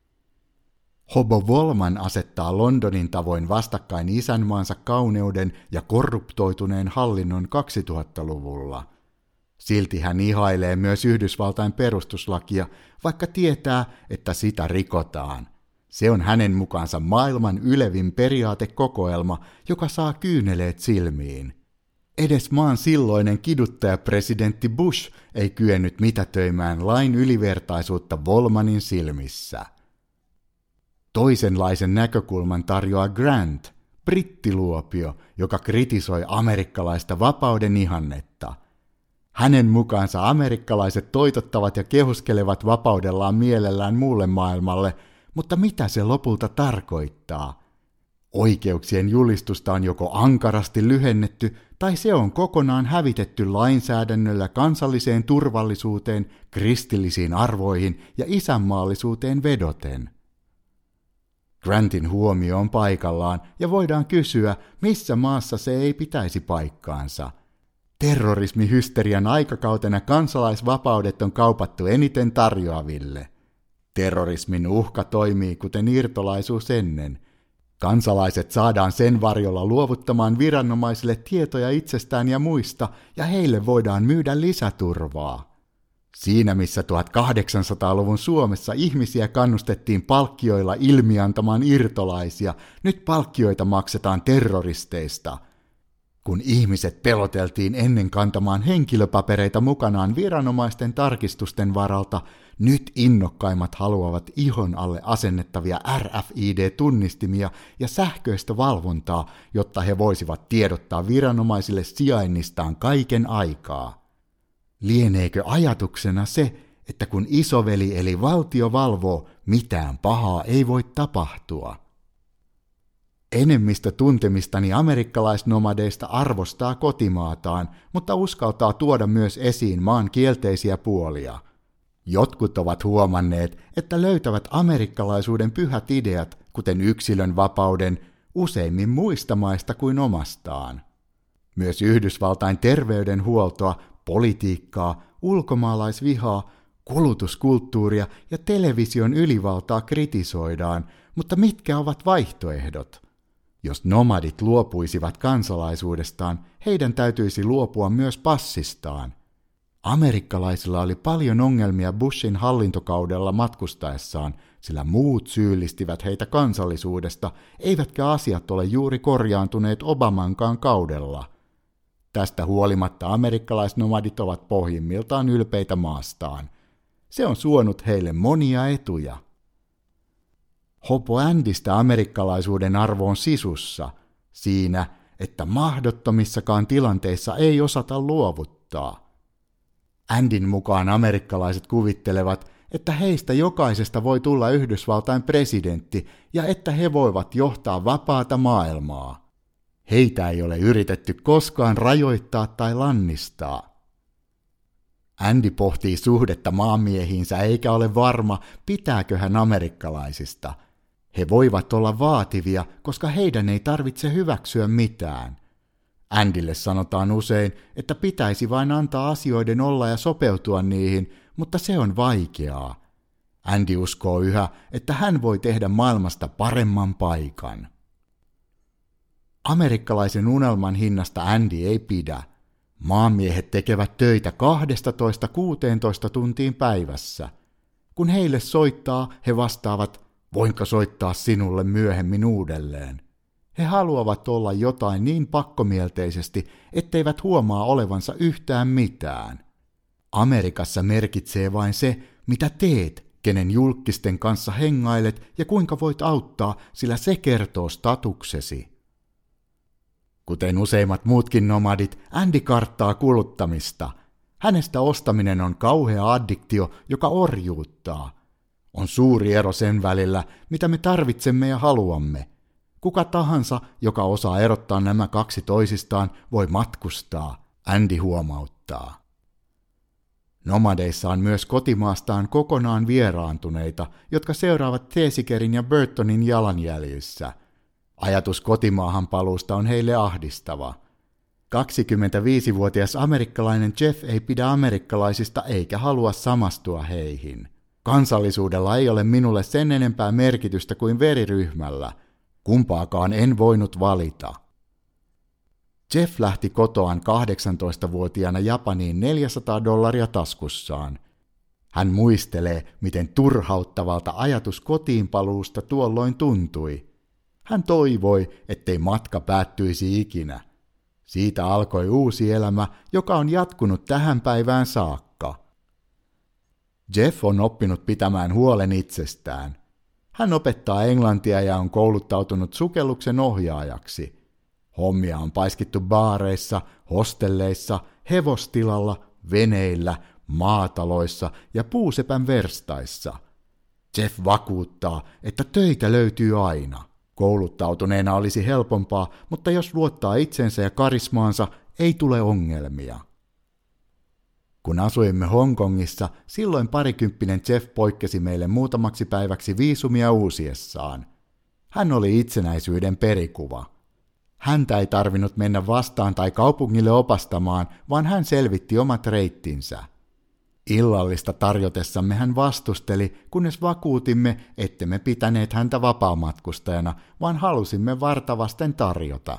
Hobo Wollman asettaa Londonin tavoin vastakkain isänmaansa kauneuden ja korruptoituneen hallinnon 2000-luvulla. Silti hän ihailee myös Yhdysvaltain perustuslakia, vaikka tietää, että sitä rikotaan. Se on hänen mukaansa maailman ylevin periaatekokoelma, joka saa kyyneleet silmiin. Edes maan silloinen kiduttajapresidentti Bush ei kyennyt mitätöimään lain ylivertaisuutta Wollmanin silmissä. Toisenlaisen näkökulman tarjoaa Grant, brittiluopio, joka kritisoi amerikkalaista vapauden ihannetta. Hänen mukaansa amerikkalaiset toitottavat ja kehuskelevat vapaudellaan mielellään muulle maailmalle, mutta mitä se lopulta tarkoittaa? Oikeuksien julistusta on joko ankarasti lyhennetty tai se on kokonaan hävitetty lainsäädännöllä kansalliseen turvallisuuteen, kristillisiin arvoihin ja isänmaallisuuteen vedoten. Grantin huomio on paikallaan ja voidaan kysyä, missä maassa se ei pitäisi paikkaansa. Terrorismihysterian aikakautena kansalaisvapaudet on kaupattu eniten tarjoaville. Terrorismin uhka toimii kuten irtolaisuus ennen. Kansalaiset saadaan sen varjolla luovuttamaan viranomaisille tietoja itsestään ja muista, ja heille voidaan myydä lisäturvaa. Siinä missä 1800-luvun Suomessa ihmisiä kannustettiin palkkioilla ilmiantamaan irtolaisia, nyt palkkioita maksetaan terroristeista. Kun ihmiset peloteltiin ennen kantamaan henkilöpapereita mukanaan viranomaisten tarkistusten varalta, nyt innokkaimmat haluavat ihon alle asennettavia RFID-tunnistimia ja sähköistä valvontaa, jotta he voisivat tiedottaa viranomaisille sijainnistaan kaiken aikaa. Lieneekö ajatuksena se, että kun isoveli eli valtio valvoo, mitään pahaa ei voi tapahtua? Enemmistö tuntemistani amerikkalaisnomadeista arvostaa kotimaataan, mutta uskaltaa tuoda myös esiin maan kielteisiä puolia. Jotkut ovat huomanneet, että löytävät amerikkalaisuuden pyhät ideat, kuten yksilön vapauden, useimmin muista maista kuin omastaan. Myös Yhdysvaltain terveydenhuoltoa, politiikkaa, ulkomaalaisvihaa, kulutuskulttuuria ja television ylivaltaa kritisoidaan, mutta mitkä ovat vaihtoehdot? Jos nomadit luopuisivat kansalaisuudestaan, heidän täytyisi luopua myös passistaan. Amerikkalaisilla oli paljon ongelmia Bushin hallintokaudella matkustaessaan, sillä muut syyllistivät heitä kansallisuudesta, eivätkä asiat ole juuri korjaantuneet Obamankaan kaudella. Tästä huolimatta amerikkalaisnomadit ovat pohjimmiltaan ylpeitä maastaan. Se on suonut heille monia etuja. Hopo Andystä amerikkalaisuuden arvo on sisussa, siinä, että mahdottomissakaan tilanteissa ei osata luovuttaa. Andyn mukaan amerikkalaiset kuvittelevat, että heistä jokaisesta voi tulla Yhdysvaltain presidentti ja että he voivat johtaa vapaata maailmaa. Heitä ei ole yritetty koskaan rajoittaa tai lannistaa. Andy pohtii suhdetta maamiehiinsä eikä ole varma, pitääkö hän amerikkalaisista. He voivat olla vaativia, koska heidän ei tarvitse hyväksyä mitään. Andylle sanotaan usein, että pitäisi vain antaa asioiden olla ja sopeutua niihin, mutta se on vaikeaa. Andy uskoo yhä, että hän voi tehdä maailmasta paremman paikan. Amerikkalaisen unelman hinnasta Andy ei pidä. Maanmiehet tekevät töitä 12–16 tuntiin päivässä. Kun heille soittaa, he vastaavat, voinko soittaa sinulle myöhemmin uudelleen. He haluavat olla jotain niin pakkomielteisesti, etteivät huomaa olevansa yhtään mitään. Amerikassa merkitsee vain se, mitä teet, kenen julkisten kanssa hengailet ja kuinka voit auttaa, sillä se kertoo statuksesi. Kuten useimmat muutkin nomadit, Andy karttaa kuluttamista. Hänestä ostaminen on kauhea addiktio, joka orjuuttaa. On suuri ero sen välillä, mitä me tarvitsemme ja haluamme. Kuka tahansa, joka osaa erottaa nämä kaksi toisistaan, voi matkustaa, Andy huomauttaa. Nomadeissa on myös kotimaastaan kokonaan vieraantuneita, jotka seuraavat Thesigerin ja Burtonin jalanjäljissä. Ajatus kotimaahan paluusta on heille ahdistava. 25-vuotias amerikkalainen Jeff ei pidä amerikkalaisista eikä halua samastua heihin. Kansallisuudella ei ole minulle sen enempää merkitystä kuin veriryhmällä. Kumpaakaan en voinut valita. Jeff lähti kotoaan 18-vuotiaana Japaniin $400 taskussaan. Hän muistelee, miten turhauttavalta ajatus kotiinpaluusta tuolloin tuntui. Hän toivoi, ettei matka päättyisi ikinä. Siitä alkoi uusi elämä, joka on jatkunut tähän päivään saakka. Jeff on oppinut pitämään huolen itsestään. Hän opettaa englantia ja on kouluttautunut sukelluksen ohjaajaksi. Hommia on paiskittu baareissa, hostelleissa, hevostilalla, veneillä, maataloissa ja puusepän verstaissa. Jeff vakuuttaa, että töitä löytyy aina. Kouluttautuneena olisi helpompaa, mutta jos luottaa itsensä ja karismaansa, ei tule ongelmia. Kun asuimme Hongkongissa, silloin parikymppinen Jeff poikkesi meille muutamaksi päiväksi viisumia uusiessaan. Hän oli itsenäisyyden perikuva. Häntä ei tarvinnut mennä vastaan tai kaupungille opastamaan, vaan hän selvitti omat reittinsä. Illallista tarjotessamme hän vastusteli, kunnes vakuutimme, ettemme pitäneet häntä vapaamatkustajana, vaan halusimme vartavasten tarjota.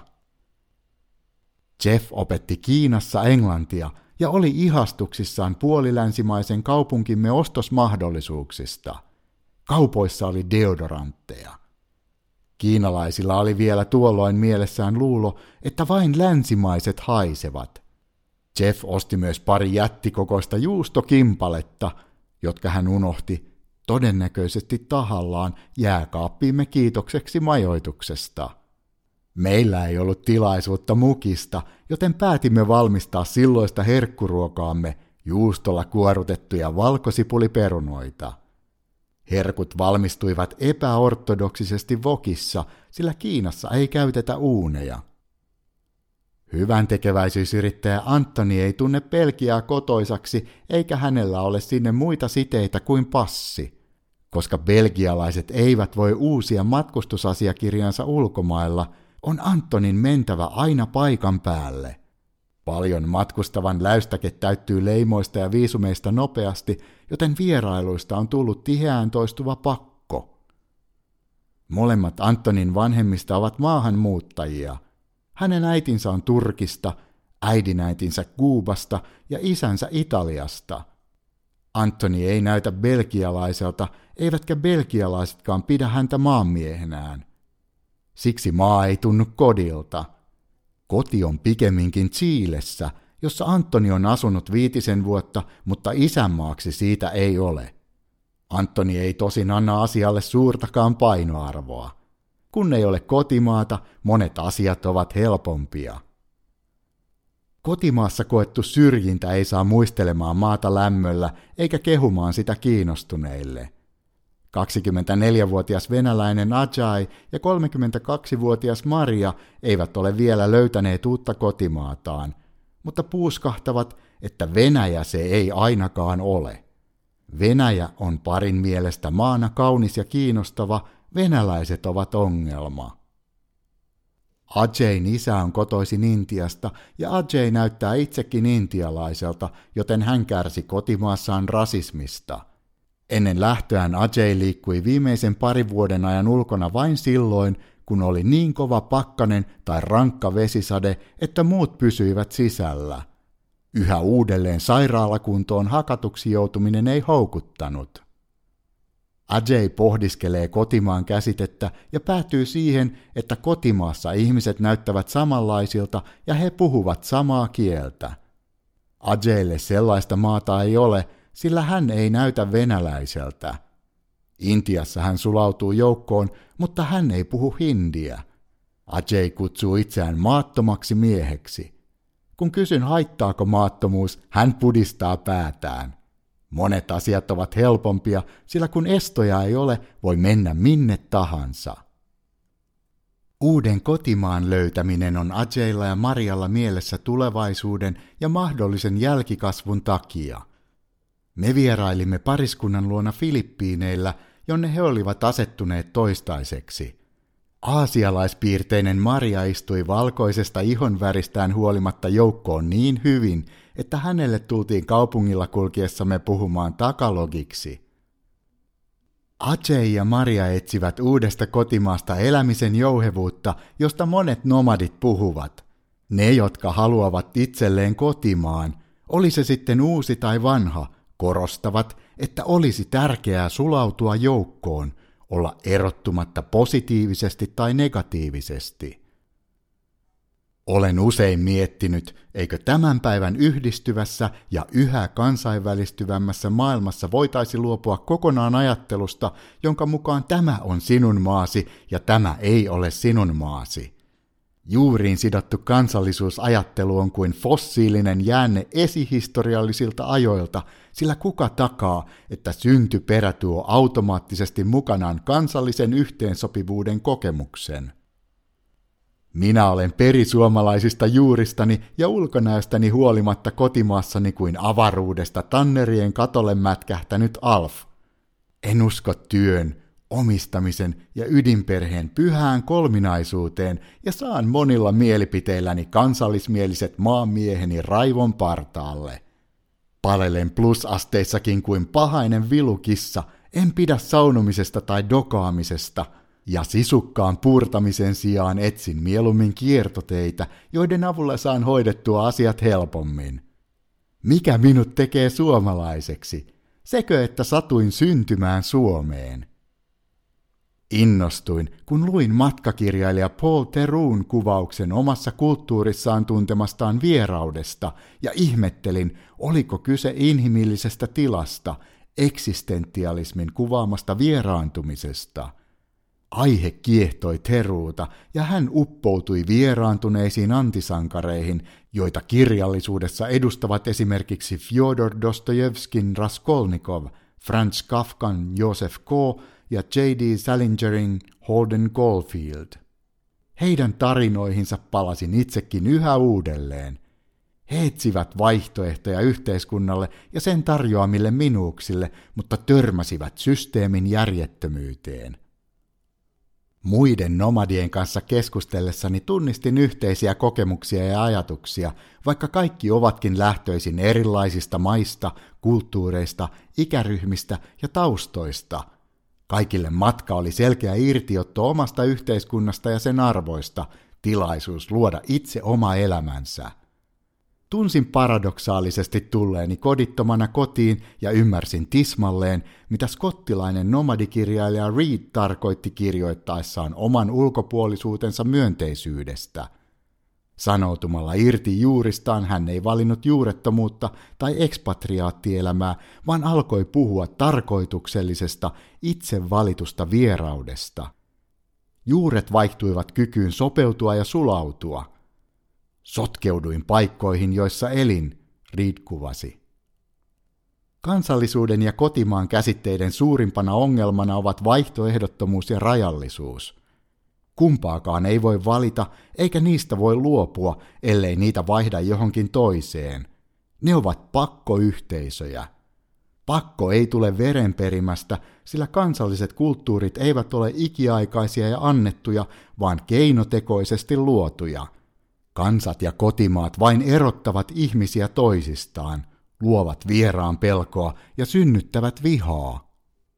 Jeff opetti Kiinassa englantia ja oli ihastuksissaan puolilänsimaisen kaupunkimme ostosmahdollisuuksista. Kaupoissa oli deodorantteja. Kiinalaisilla oli vielä tuolloin mielessään luulo, että vain länsimaiset haisevat. Jeff osti myös pari jättikokoista juustokimpaletta, jotka hän unohti todennäköisesti tahallaan jääkaappiimme kiitokseksi majoituksesta. Meillä ei ollut tilaisuutta mukista, joten päätimme valmistaa silloista herkkuruokaamme juustolla kuorutettuja valkosipuliperunoita. Herkut valmistuivat epäortodoksisesti wokissa, sillä Kiinassa ei käytetä uuneja. Hyväntekeväisyysyrittäjä Antoni ei tunne Belgiaa kotoisaksi, eikä hänellä ole sinne muita siteitä kuin passi. Koska belgialaiset eivät voi uusia matkustusasiakirjansa ulkomailla, on Antonin mentävä aina paikan päälle. Paljon matkustavan läystäke täyttyy leimoista ja viisumeista nopeasti, joten vierailuista on tullut tiheään toistuva pakko. Molemmat Antonin vanhemmista ovat maahanmuuttajia. Hänen äitinsä on Turkista, äidinäitinsä Kuubasta ja isänsä Italiasta. Antoni ei näytä belgialaiselta, eivätkä belgialaisetkaan pidä häntä maanmiehenään. Siksi maa ei tunnu kodilta. Koti on pikemminkin Chilessä, jossa Antoni on asunut 5 vuotta, mutta isänmaaksi siitä ei ole. Antoni ei tosin anna asialle suurtakaan painoarvoa. Kun ei ole kotimaata, monet asiat ovat helpompia. Kotimaassa koettu syrjintä ei saa muistelemaan maata lämmöllä eikä kehumaan sitä kiinnostuneille. 24-vuotias venäläinen Ajay ja 32-vuotias Maria eivät ole vielä löytäneet uutta kotimaataan, mutta puuskahtavat, että Venäjä se ei ainakaan ole. Venäjä on parin mielestä maana kaunis ja kiinnostava, venäläiset ovat ongelma. Ajayn isä on kotoisin Intiasta ja Ajay näyttää itsekin intialaiselta, joten hän kärsi kotimaassaan rasismista. Ennen lähtöään Ajay liikkui viimeisen 2 vuoden ajan ulkona vain silloin, kun oli niin kova pakkanen tai rankka vesisade, että muut pysyivät sisällä. Yhä uudelleen sairaalakuntoon hakatuksi joutuminen ei houkuttanut. Ajay pohdiskelee kotimaan käsitettä ja päätyy siihen, että kotimaassa ihmiset näyttävät samanlaisilta ja he puhuvat samaa kieltä. Ajaylle sellaista maata ei ole, sillä hän ei näytä venäläiseltä. Intiassa hän sulautuu joukkoon, mutta hän ei puhu hindiä. Ajay kutsuu itseään maattomaksi mieheksi. Kun kysyn haittaako maattomuus, hän pudistaa päätään. Monet asiat ovat helpompia, sillä kun estoja ei ole, voi mennä minne tahansa. Uuden kotimaan löytäminen on Ajaylla ja Marialla mielessä tulevaisuuden ja mahdollisen jälkikasvun takia. Me vierailimme pariskunnan luona Filippiineillä, jonne he olivat asettuneet toistaiseksi. Aasialaispiirteinen Maria istui valkoisesta ihonväristään huolimatta joukkoon niin hyvin, että hänelle tultiin kaupungilla kulkiessamme puhumaan tagalogiksi. Ajay ja Maria etsivät uudesta kotimaasta elämisen jouhevuutta, josta monet nomadit puhuvat. Ne, jotka haluavat itselleen kotimaan, oli se sitten uusi tai vanha, korostavat, että olisi tärkeää sulautua joukkoon, olla erottumatta positiivisesti tai negatiivisesti. Olen usein miettinyt, eikö tämän päivän yhdistyvässä ja yhä kansainvälistyvämmässä maailmassa voitaisi luopua kokonaan ajattelusta, jonka mukaan tämä on sinun maasi ja tämä ei ole sinun maasi. Juuriin sidottu kansallisuusajattelu on kuin fossiilinen jäänne esihistoriallisilta ajoilta, sillä kuka takaa, että syntyperä tuo automaattisesti mukanaan kansallisen yhteensopivuuden kokemuksen. Minä olen perisuomalaisista juuristani ja ulkonäöstäni huolimatta kotimaassani kuin avaruudesta tannerien katolle mätkähtänyt Alf. En usko työn, omistamisen ja ydinperheen pyhään kolminaisuuteen ja saan monilla mielipiteilläni kansallismieliset maanmieheni raivon partaalle. Palelen plusasteissakin kuin pahainen vilukissa, en pidä saunomisesta tai dokaamisesta, ja sisukkaan puurtamisen sijaan etsin mieluummin kiertoteitä, joiden avulla saan hoidettua asiat helpommin. Mikä minut tekee suomalaiseksi? Sekö, että satuin syntymään Suomeen? Innostuin, kun luin matkakirjailija Paul Theroux kuvauksen omassa kulttuurissaan tuntemastaan vieraudesta ja ihmettelin, oliko kyse inhimillisestä tilasta, eksistentialismin kuvaamasta vieraantumisesta. Aihe kiehtoi Therouxta ja hän uppoutui vieraantuneisiin antisankareihin, joita kirjallisuudessa edustavat esimerkiksi Fjodor Dostojevskin Raskolnikov, Franz Kafkan Joseph K. ja J.D. Salingerin Holden Caulfield. Heidän tarinoihinsa palasin itsekin yhä uudelleen. He etsivät vaihtoehtoja yhteiskunnalle ja sen tarjoamille minuuksille, mutta törmäsivät systeemin järjettömyyteen. Muiden nomadien kanssa keskustellessani tunnistin yhteisiä kokemuksia ja ajatuksia, vaikka kaikki ovatkin lähtöisin erilaisista maista, kulttuureista, ikäryhmistä ja taustoista. Kaikille matka oli selkeä irtiotto omasta yhteiskunnasta ja sen arvoista, tilaisuus luoda itse oma elämänsä. Tunsin paradoksaalisesti tulleeni kodittomana kotiin ja ymmärsin tismalleen, mitä skottilainen nomadikirjailija Reed tarkoitti kirjoittaessaan oman ulkopuolisuutensa myönteisyydestä. Sanoutumalla irti juuristaan hän ei valinnut juurettomuutta tai ekspatriaattielämää, vaan alkoi puhua tarkoituksellisesta, itse valitusta vieraudesta. Juuret vaihtuivat kykyyn sopeutua ja sulautua. Sotkeuduin paikkoihin, joissa elin, Reed kuvasi. Kansallisuuden ja kotimaan käsitteiden suurimpana ongelmana ovat vaihtoehdottomuus ja rajallisuus. Kumpaakaan ei voi valita, eikä niistä voi luopua, ellei niitä vaihda johonkin toiseen. Ne ovat pakkoyhteisöjä. Pakko ei tule verenperimästä, sillä kansalliset kulttuurit eivät ole ikiaikaisia ja annettuja, vaan keinotekoisesti luotuja. Kansat ja kotimaat vain erottavat ihmisiä toisistaan, luovat vieraan pelkoa ja synnyttävät vihaa.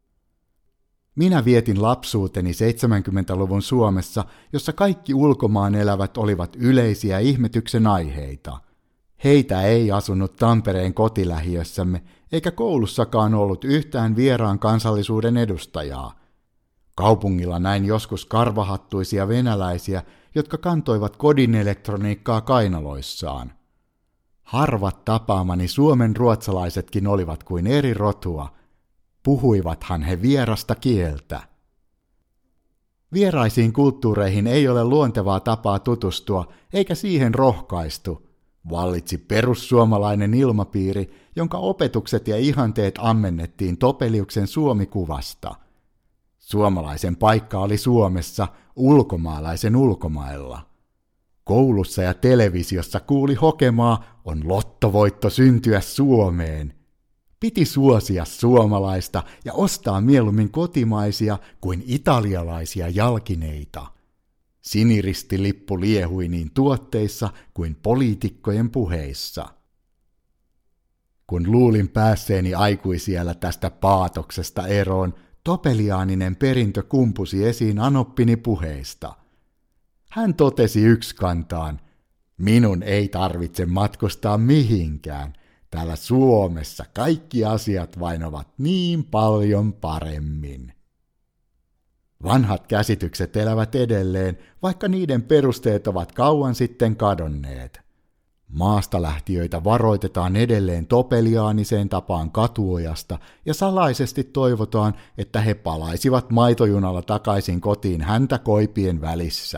Minä vietin lapsuuteni 70-luvun Suomessa, jossa kaikki ulkomaan elävät olivat yleisiä ihmetyksen aiheita. Heitä ei asunut Tampereen kotilähiössämme, eikä koulussakaan ollut yhtään vieraan kansallisuuden edustajaa. Kaupungilla näin joskus karvahattuisia venäläisiä, jotka kantoivat kodin elektroniikkaa kainaloissaan. Harvat tapaamani suomen ruotsalaisetkin olivat kuin eri rotua. Puhuivathan he vierasta kieltä. Vieraisiin kulttuureihin ei ole luontevaa tapaa tutustua, eikä siihen rohkaistu. Vallitsi perussuomalainen ilmapiiri, jonka opetukset ja ihanteet ammennettiin Topeliuksen Suomi-kuvasta. Suomalaisen paikka oli Suomessa, ulkomaalaisen ulkomailla. Koulussa ja televisiossa kuuli hokemaa, on lottovoitto syntyä Suomeen. Piti suosia suomalaista ja ostaa mieluummin kotimaisia kuin italialaisia jalkineita. Siniristilippu liehui niin tuotteissa kuin poliitikkojen puheissa. Kun luulin päässeeni aikuisiällä tästä paatoksesta eroon, topeliaaninen perintö kumpusi esiin anoppini puheista. Hän totesi ykskantaan, minun ei tarvitse matkustaa mihinkään. Täällä Suomessa kaikki asiat vain ovat niin paljon paremmin. Vanhat käsitykset elävät edelleen, vaikka niiden perusteet ovat kauan sitten kadonneet. Maastalähtiöitä varoitetaan edelleen topeliaaniseen tapaan Katuojasta ja salaisesti toivotaan, että he palaisivat maitojunalla takaisin kotiin häntä koipien välissä.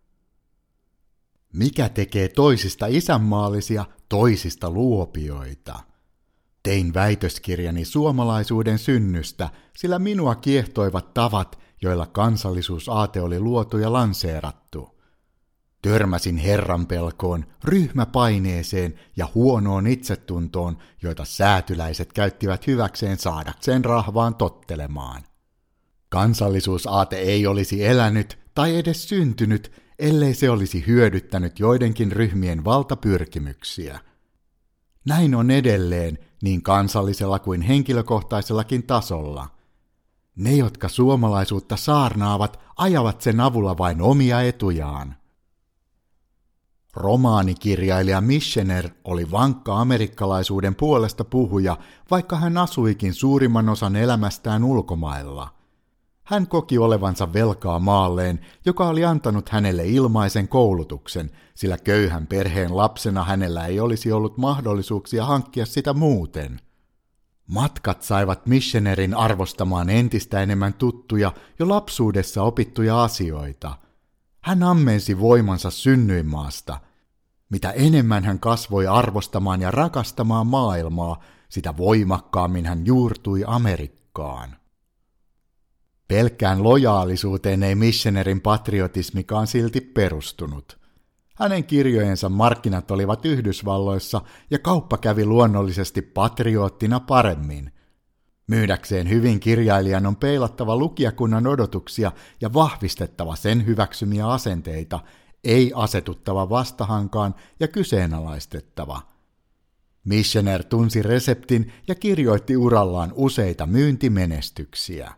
Mikä tekee toisista isänmaallisia, toisista luopioita? Tein väitöskirjani suomalaisuuden synnystä, sillä minua kiehtoivat tavat, joilla kansallisuusaate oli luotu ja lanseerattu. Törmäsin herranpelkoon, ryhmäpaineeseen ja huonoon itsetuntoon, joita säätyläiset käyttivät hyväkseen saadakseen rahvaan tottelemaan. Kansallisuusaate ei olisi elänyt tai edes syntynyt, ellei se olisi hyödyttänyt joidenkin ryhmien valtapyrkimyksiä. Näin on edelleen niin kansallisella kuin henkilökohtaisellakin tasolla. Ne, jotka suomalaisuutta saarnaavat, ajavat sen avulla vain omia etujaan. Romaanikirjailija Michener oli vankka amerikkalaisuuden puolesta puhuja, vaikka hän asuikin suurimman osan elämästään ulkomailla. Hän koki olevansa velkaa maalleen, joka oli antanut hänelle ilmaisen koulutuksen, sillä köyhän perheen lapsena hänellä ei olisi ollut mahdollisuuksia hankkia sitä muuten. Matkat saivat missionerin arvostamaan entistä enemmän tuttuja, jo lapsuudessa opittuja asioita. Hän ammensi voimansa synnyinmaasta. Mitä enemmän hän kasvoi arvostamaan ja rakastamaan maailmaa, sitä voimakkaammin hän juurtui Amerikkaan. Pelkkään lojaalisuuteen ei missionerin patriotismikaan silti perustunut. Hänen kirjojensa markkinat olivat Yhdysvalloissa ja kauppa kävi luonnollisesti patrioottina paremmin. Myydäkseen hyvin kirjailijan on peilattava lukijakunnan odotuksia ja vahvistettava sen hyväksymiä asenteita, ei asetuttava vastahankaan ja kyseenalaistettava. Missioner tunsi reseptin ja kirjoitti urallaan useita myyntimenestyksiä.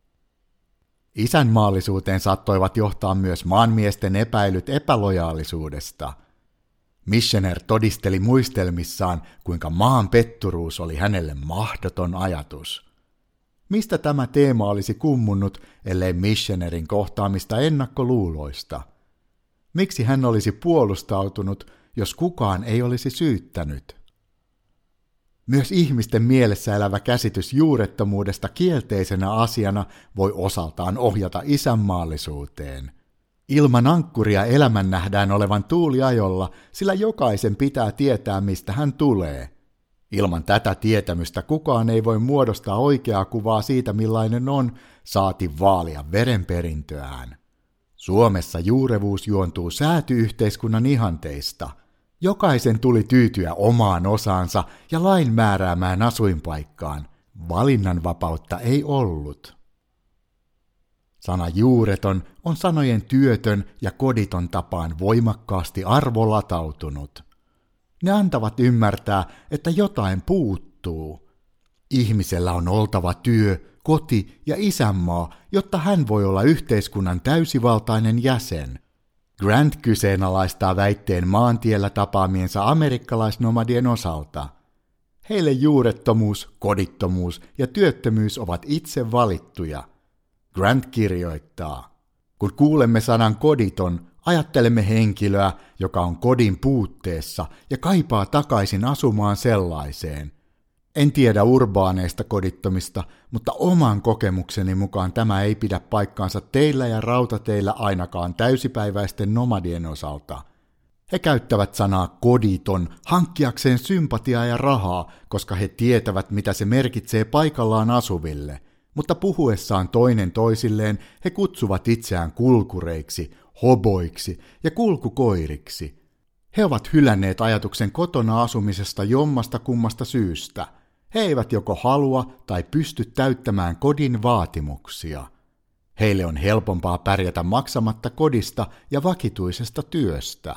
Isänmaallisuuteen saattoivat johtaa myös maanmiesten epäilyt epälojaalisuudesta. Missioner todisteli muistelmissaan, kuinka maanpetturuus oli hänelle mahdoton ajatus. Mistä tämä teema olisi kummunnut, ellei missionerin kohtaamista ennakkoluuloista? Miksi hän olisi puolustautunut, jos kukaan ei olisi syyttänyt? Myös ihmisten mielessä elävä käsitys juurettomuudesta kielteisenä asiana voi osaltaan ohjata isänmaallisuuteen. Ilman ankkuria elämän nähdään olevan tuuliajolla, sillä jokaisen pitää tietää, mistä hän tulee. Ilman tätä tietämystä kukaan ei voi muodostaa oikeaa kuvaa siitä, millainen on, saati vaalia verenperintöään. Suomessa juurevuus juontuu sääty-yhteiskunnan ihanteista. Jokaisen tuli tyytyä omaan osaansa ja lain määräämään asuinpaikkaan. Valinnanvapautta ei ollut. Sana juureton on sanojen työtön ja koditon tapaan voimakkaasti arvolatautunut. Ne antavat ymmärtää, että jotain puuttuu. Ihmisellä on oltava työ, koti ja isänmaa, jotta hän voi olla yhteiskunnan täysivaltainen jäsen. Grant kyseenalaistaa väitteen maantiellä tapaamiensa amerikkalaisnomadien osalta. Heille juurettomuus, kodittomuus ja työttömyys ovat itse valittuja. Grant kirjoittaa, kun kuulemme sanan koditon, ajattelemme henkilöä, joka on kodin puutteessa ja kaipaa takaisin asumaan sellaiseen. En tiedä urbaaneista kodittomista, mutta oman kokemukseni mukaan tämä ei pidä paikkaansa teillä ja rautateillä ainakaan täysipäiväisten nomadien osalta. He käyttävät sanaa koditon hankkiakseen sympatiaa ja rahaa, koska he tietävät, mitä se merkitsee paikallaan asuville. Mutta puhuessaan toinen toisilleen he kutsuvat itseään kulkureiksi, hoboiksi ja kulkukoiriksi. He ovat hylänneet ajatuksen kotona asumisesta jommasta kummasta syystä. He eivät joko halua tai pysty täyttämään kodin vaatimuksia. Heille on helpompaa pärjätä maksamatta kodista ja vakituisesta työstä.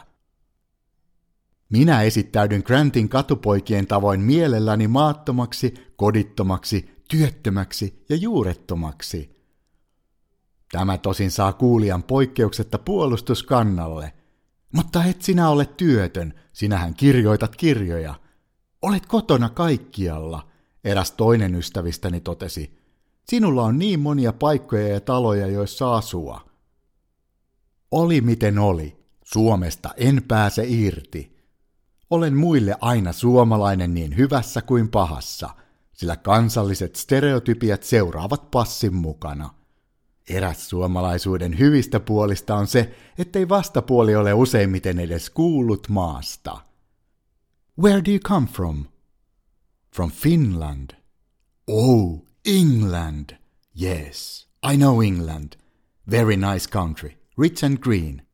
Minä esittäydyn Grantin katupoikien tavoin mielelläni maattomaksi, kodittomaksi, työttömäksi ja juurettomaksi. Tämä tosin saa kuulijan poikkeuksetta puolustuskannalle. Mutta et sinä ole työtön, sinähän kirjoitat kirjoja. Olet kotona kaikkialla, eräs toinen ystävistäni totesi. Sinulla on niin monia paikkoja ja taloja, joissa asua. Oli miten oli, Suomesta en pääse irti. Olen muille aina suomalainen niin hyvässä kuin pahassa, sillä kansalliset stereotypiat seuraavat passin mukana. Eräs suomalaisuuden hyvistä puolista on se, ettei vastapuoli ole useimmiten edes kuullut maasta. Where do you come from? From Finland. Oh, England. Yes, I know England. Very nice country, rich and green.